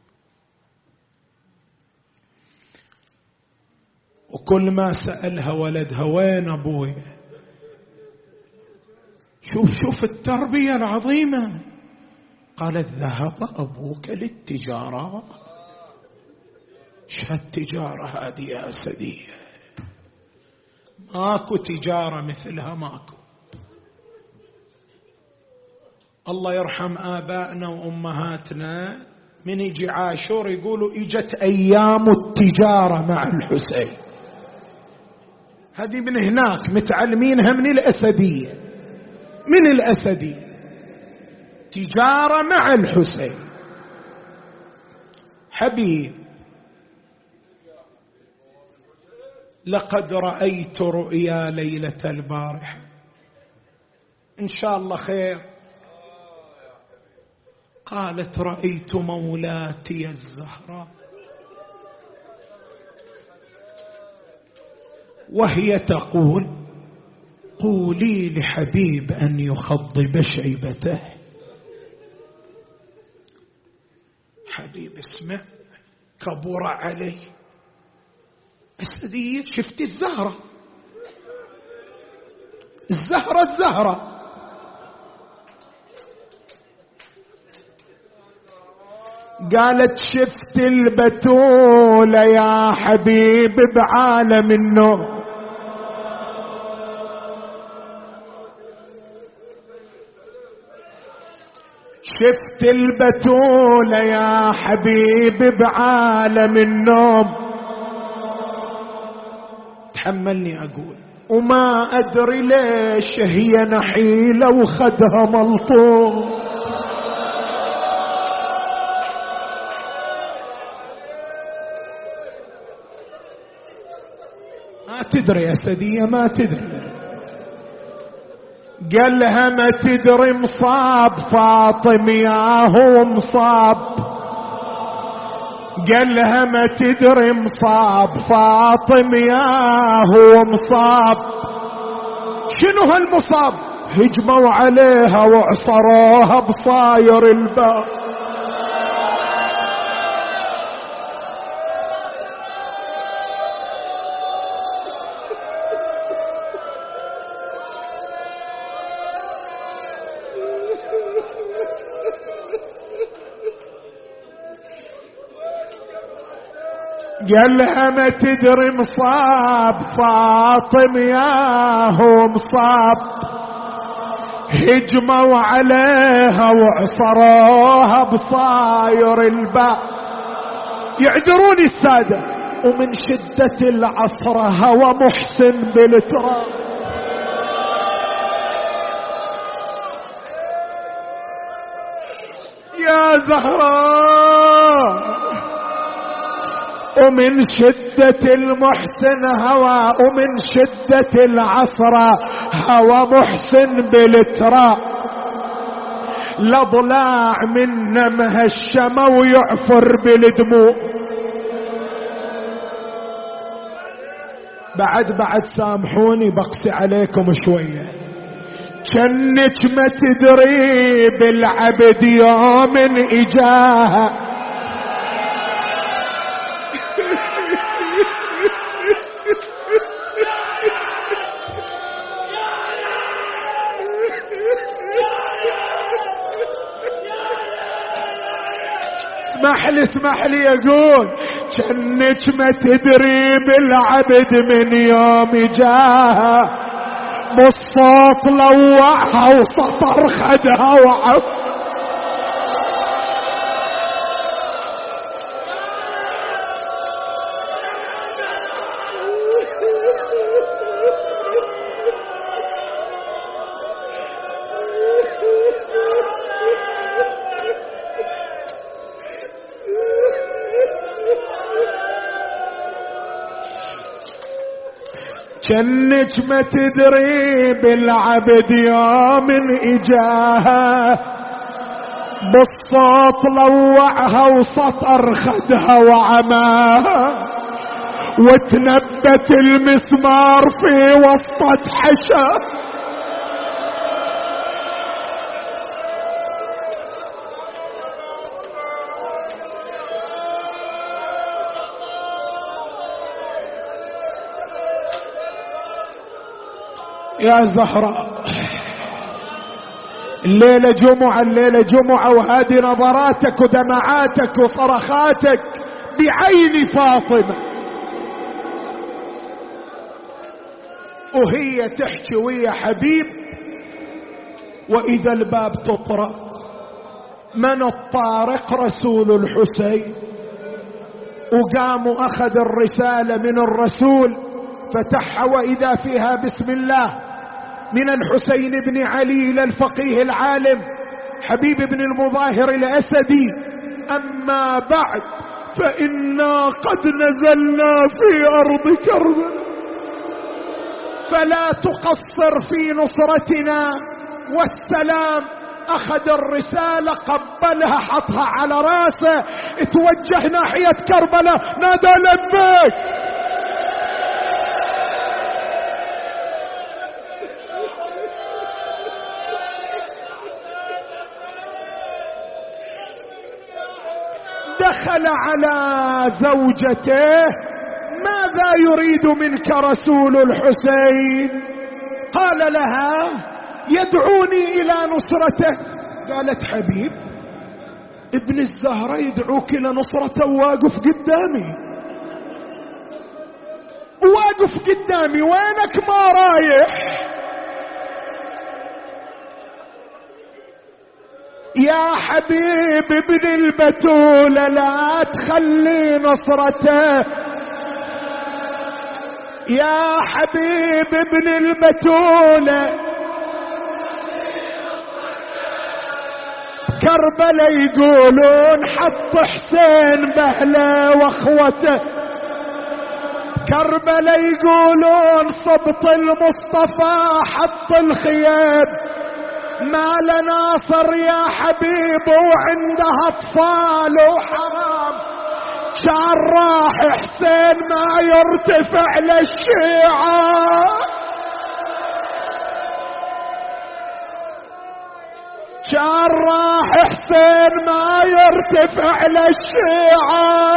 Speaker 2: وكل ما سألها ولدها وين أبوي، شوف شوف التربية العظيمة. قالت ذهب أبوك للتجارة. شو هالتجارة هذه يا سدية؟ ماكو تجارة مثلها، ماكو. الله يرحم آبائنا وأمهاتنا، من يجي عاشور يقولوا إجت أيام التجارة مع الحسين. هذه من هناك متعلمينها من الأسدية، من الأسدية، تجارة مع الحسين. حبيب، لقد رأيت رؤيا ليلة البارحة، إن شاء الله خير. قالت رأيت مولاتي الزهراء وهي تقول قولي لحبيب أن يخضب شيبته. حبيب اسمع، كبر علي. أسدية، شفت الزهرة، الزهرة الزهرة. قالت شفت البتولة يا حبيب بعالم النور. شفت البتولة يا حبيب بعالم النوم. تحملني أقول، وما أدري ليش هي نحيلة وخدها ملطوم. ما تدري يا سدية، ما تدري. قال لها ما تدري مصاب فاطم يا هو مصاب. قال لها ما تدري مصاب فاطم يا هو مصاب. شنو هالمصاب؟ هجموا عليها وعصروها بصاير الباب. قال لها ما تدري مصاب فاطم يا هو مصاب. هجموا عليها وعصروها بصاير الباب. يعذروني السادة، ومن شدة العصر هوى محسن بالتراب. يا زهراء، ومن شدة المحسن هوى، ومن شدة العصر هوى محسن بالتراب. لضلاع من نمها الشمى ويعفر بالدموع. بعد بعد سامحوني بقسي عليكم شوية. جنك ما تدري بالعبد يوم إجاها. اسمح لي اسمح لي يقول جنك ما تدري بالعبد من يوم جاها، بالصوت لوعها وسطر خدها وعب. جنك ما تدري بالعبد يوم اجاها، بالصوت لوعها وسطر خدها وعماها، وتنبت المسمار في وسطة حشا. يا زهراء الليلة جمعة، الليلة جمعة، وهذه نظراتك ودمعاتك وصرخاتك بعين فاطمة، وهي تحكي ويا حبيب. وإذا الباب تطرق، من الطارق؟ رسول الحسين. وقام أخذ الرسالة من الرسول، فتحها وإذا فيها بسم الله من الحسين بن علي إلى الفقيه العالم حبيب بن المظاهر الأسدي. أما بعد، فإنا قد نزلنا في أرض كربلاء، فلا تقصر في نصرتنا والسلام. أخذ الرسالة، قبلها، حطها على راسه، اتوجه ناحية كربلاء، نادى لبيك. دخل على زوجته، ماذا يريد منك رسول الحسين؟ قال لها يدعوني إلى نصرته. قالت حبيب ابن الزهرة يدعوك إلى نصرته، واقف قدامي، واقف قدامي، وينك ما رايح؟ يا حبيب ابن البتولة لا تخلي نصرته، يا حبيب ابن البتولة كربلاء يقولون حط حسين بهله واخوته، كربلاء يقولون صبط المصطفى حط الخياب، ما لناصر يا حبيب وعنده اطفال وحرام، كان راح حسين ما يرتفع للشيعة، كان راح حسين ما يرتفع للشيعة.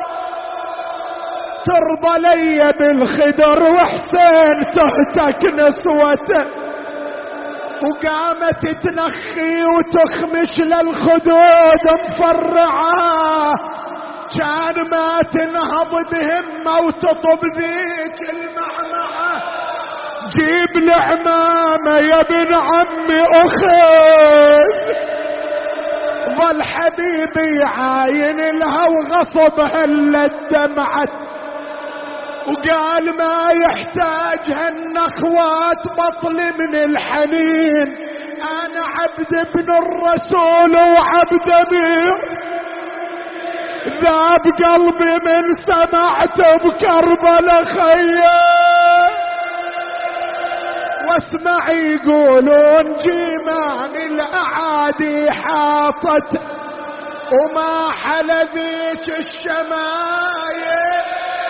Speaker 2: ترضى لي بالخدر وحسين تهتك نسوته، وقامت تنخي وتخمش للخدود مفرعة، كان ما تنهض بهمة وتطب ذيك المعمعة. جيب العمامة يا ابن عمي أخذ. ظل حبيبي يعاين لها وغصبها اللي دمعت، وقال ما يحتاجها النخوات بطل من الحنين، انا عبد ابن الرسول وعبد امير، ذاب قلبي من سمعت بكربلاء خيا. واسمع يقولون جيمان الاعادي حاطت، وما حل ذيك الشمايل.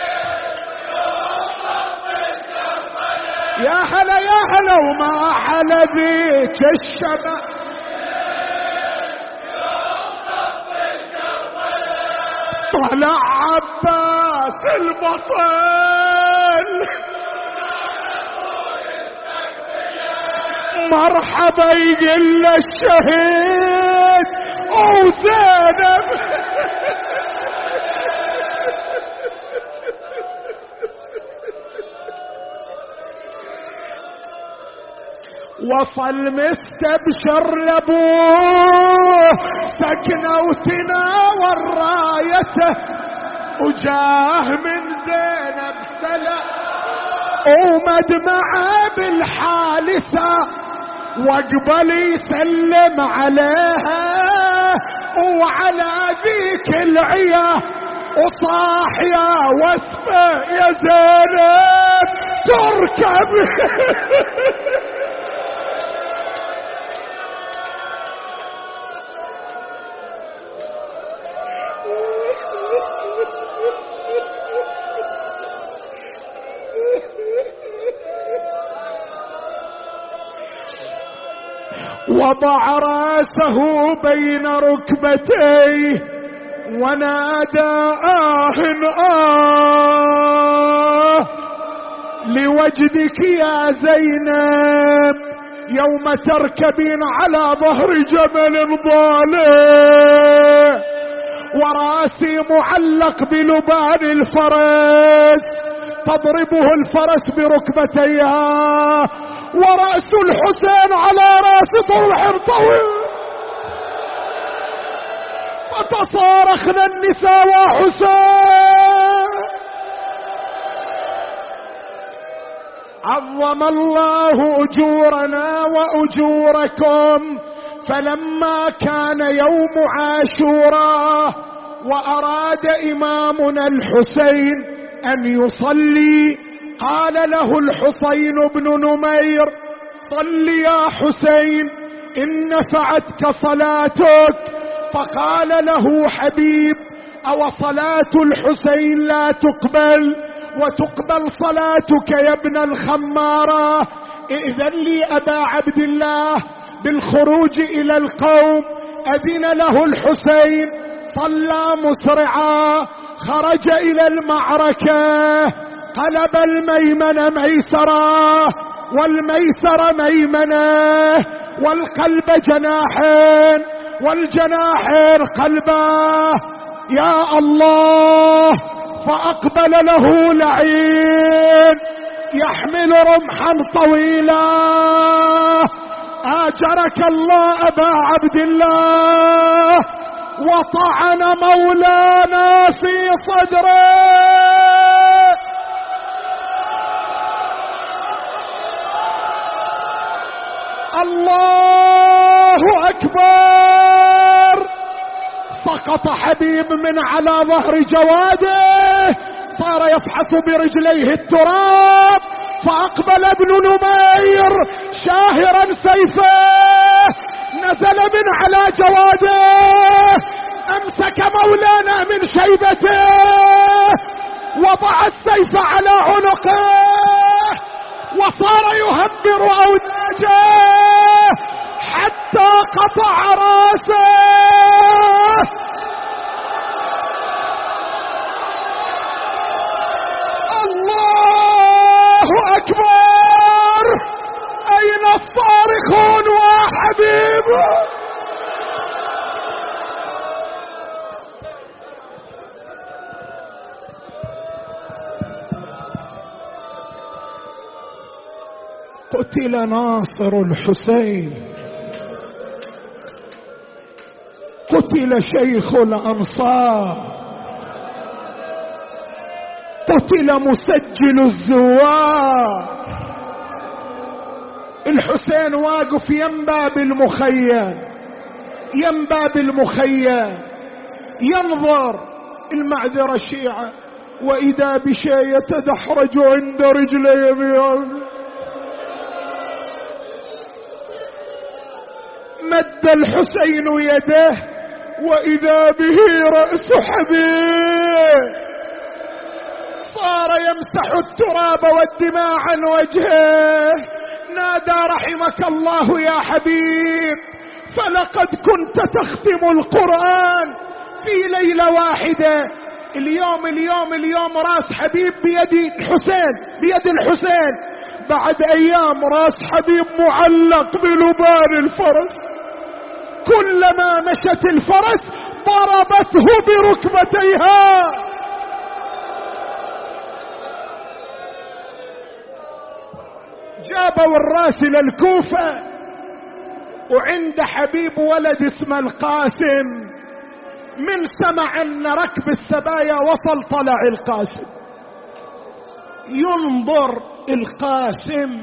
Speaker 2: يا هلا يا هلا وما حل ذيك الشمايل. طلع عباس البطل مرحبا يقل الشهيد وزينب. وصل مستبشر لابوه سكنه وتناول رايته وجاه من زينب سلام ومدمعه بالحالسة واقبل يسلم عليها وعلى ذيك العيا وصاح يا وسفة يا زينب تركب وضع راسه بين ركبتيه ونادى آه آه لوجدك يا زينب يوم تركبين على ظهر جبل ضالع وراسي معلق بلبان الفرس تضربه الفرس بركبتيها ورأس الحسين على رأس طلح طويل فتصارخنا النساء وحسين. عظم الله أجورنا وأجوركم. فلما كان يوم عاشوراء وأراد إمامنا الحسين أن يصلي قال له الحسين بن نمير صل يا حسين إن نفعتك صلاتك. فقال له حبيب أو صلاة الحسين لا تقبل وتقبل صلاتك يا ابن الخمارة؟ إذن لي أبا عبد الله بالخروج إلى القوم. أذن له الحسين صلى مسرعا خرج إلى المعركة قلب الميمنة ميسرة والميسر ميمنة والقلب جناحين والجناحين قلبه. يا الله فأقبل له لعين يحمل رمحا طويلا. آجرك الله أبا عبد الله وطعن مولانا في صدره. الله أكبر. سقط حبيب من على ظهر جواده صار يفحص برجليه التراب. فأقبل ابن نمير شاهرا سيفه نزل من على جواده أمسك مولانا من شيبته وضع السيف على عنقه وصار يهبر أوداجه حتى قطع راسه. الله أكبر. أين الصارخون وحبيب؟ قتل ناصر الحسين. قتل شيخ الأنصار. قتل مسجل الزوار. الحسين واقف ينبى بالمخيم ينبى بالمخيم ينظر المعذرة الشيعة وإذا بشيء يتدحرج عند رجلي يمين. مد الحسين يده وإذا به رأس حبيب صار يمسح التراب والدماء عن وجهه. نادى رحمك الله يا حبيب فلقد كنت تختم القرآن في ليلة واحدة. اليوم اليوم اليوم راس حبيب بيد الحسين بيد الحسين. بعد أيام راس حبيب معلق بلبان الفرس. كلما مشت الفرس ضربته بركبتيها. جابوا الراس الى الكوفة، وعند حبيب ولد اسمه القاسم، من سمع ان ركب السبايا وصل طلع القاسم ينظر القاسم،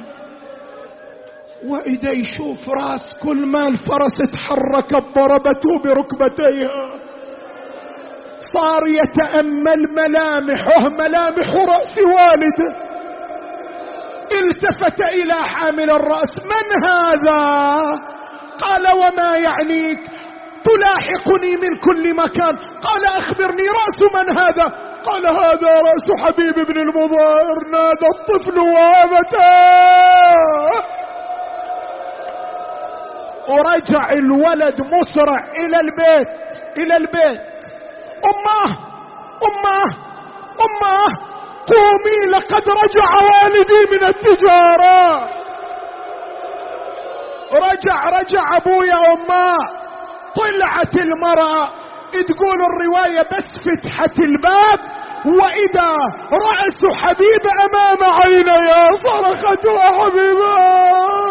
Speaker 2: واذا يشوف راس كل ما الفرس تحرك ضربته بركبتيها، صار يتأمل ملامحه ملامح رأس والده. التفت الى حامل الرأس: من هذا؟ قال: وما يعنيك تلاحقني من كل مكان؟ قال: اخبرني رأس من هذا؟ قال: هذا رأس حبيب بن المظاهر. نادى الطفل وابتاه، ورجع الولد مسرع الى البيت الى البيت امه امه امه قومي لقد رجع والدي من التجارة. رجع رجع ابويا امه. طلعت المرأة، تقول الرواية بس فتحت الباب واذا رأس حبيب امام عينيها، صرخت: يا حبيبة.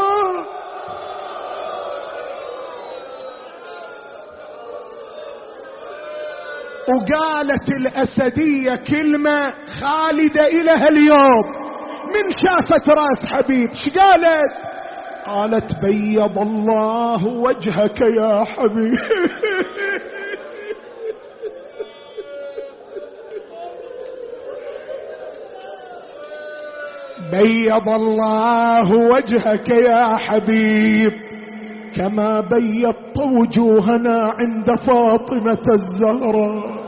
Speaker 2: وقالت الأسدية كلمة خالدة إلها اليوم من شافت راس حبيب. ش قالت؟ قالت: بيض الله وجهك يا حبيب. بيض الله وجهك يا حبيب كما بيضت وجوهنا عند فاطمة الزهراء.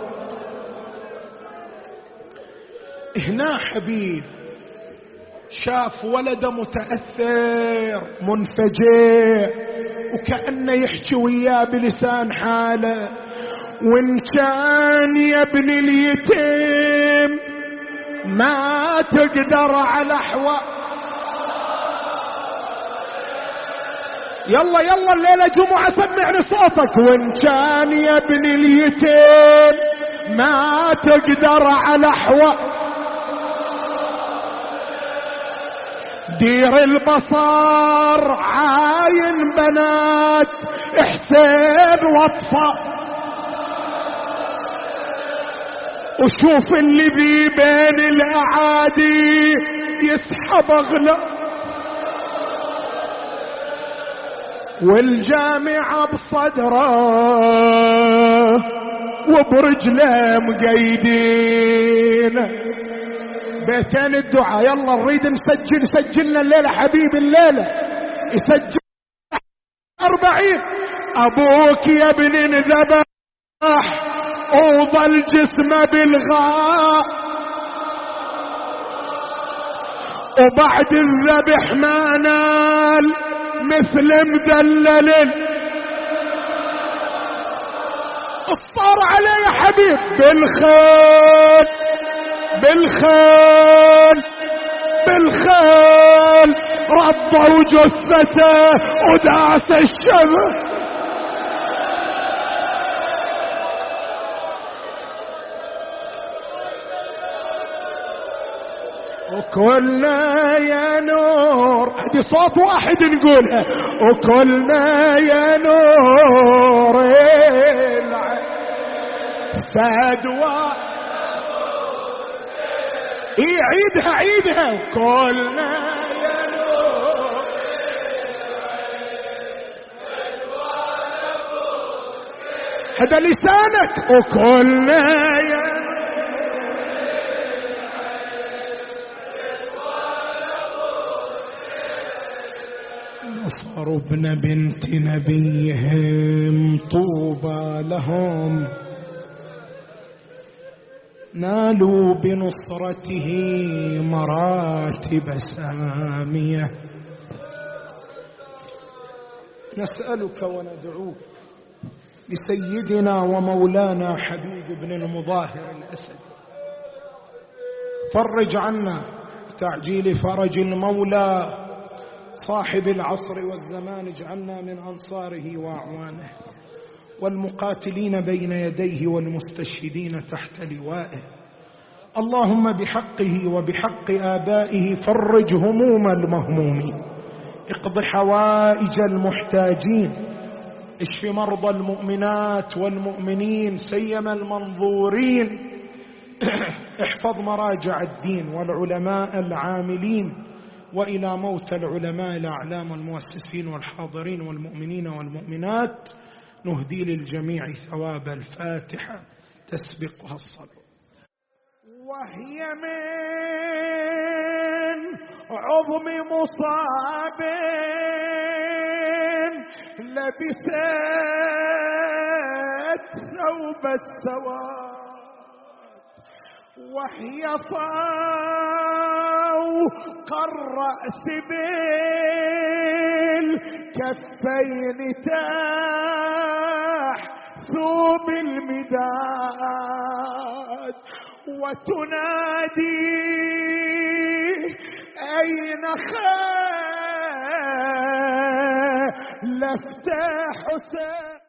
Speaker 2: هنا حبيب شاف ولده متأثر منفجع، وكأنه يحكي وياه بلسان حاله: وإن كان يا ابن اليتيم ما تقدر على حوار. يلا يلا الليلة جمعة سمعني صوتك. وإن كان يا ابن اليتيم ما تقدر على حوار، دير البصر عاين بنات حسين واطفال، وشوف اللي بي بين الاعادي يسحب اغلى، والجامعة بصدره وبرجله مقيدين. بيتين الدعاء. يلا نريد نسجل سجلنا الليلة حبيب الليلة يسجل أربعين. أبوك يا ابن انذبح وظل جسمه بالغاء، وبعد الذبح ما نال مثل مدلل. صار عليه يا حبيب بالخيل بالخيل بالخيل، رضوا جثته وداس الشمس. وكلنا يا نور، هذه صوت واحد نقولها: وكلنا يا نور العين فدوى. ايه عيدها عيدها. وكلنا يا نور هذا لسانك. وكلنا يا نصر ابن بنت نبيهم طوبى لهم، نالوا بنصرته مراتب سامية. نسألك وندعوك لسيدنا ومولانا حبيب بن المظاهر الأسد، فرج عنا تعجيل فرج المولى صاحب العصر والزمان، اجعلنا من أنصاره وأعوانه والمقاتلين بين يديه والمستشهدين تحت لوائه. اللهم بحقه وبحق آبائه فرج هموم المهمومين، اقض حوائج المحتاجين، اشف مرضى المؤمنات والمؤمنين سيما المنظورين، احفظ مراجع الدين والعلماء العاملين، وإلى موت العلماء الأعلام المؤسسين والحاضرين والمؤمنين والمؤمنات نهدي للجميع ثواب الفاتحة تسبقها الصلاة.
Speaker 1: وهي من عظم مصاب لبست ثوب السواد، وهي فوق الرأس بالكفين تحثو بالمداد، وتنادي أين خلفت حسين.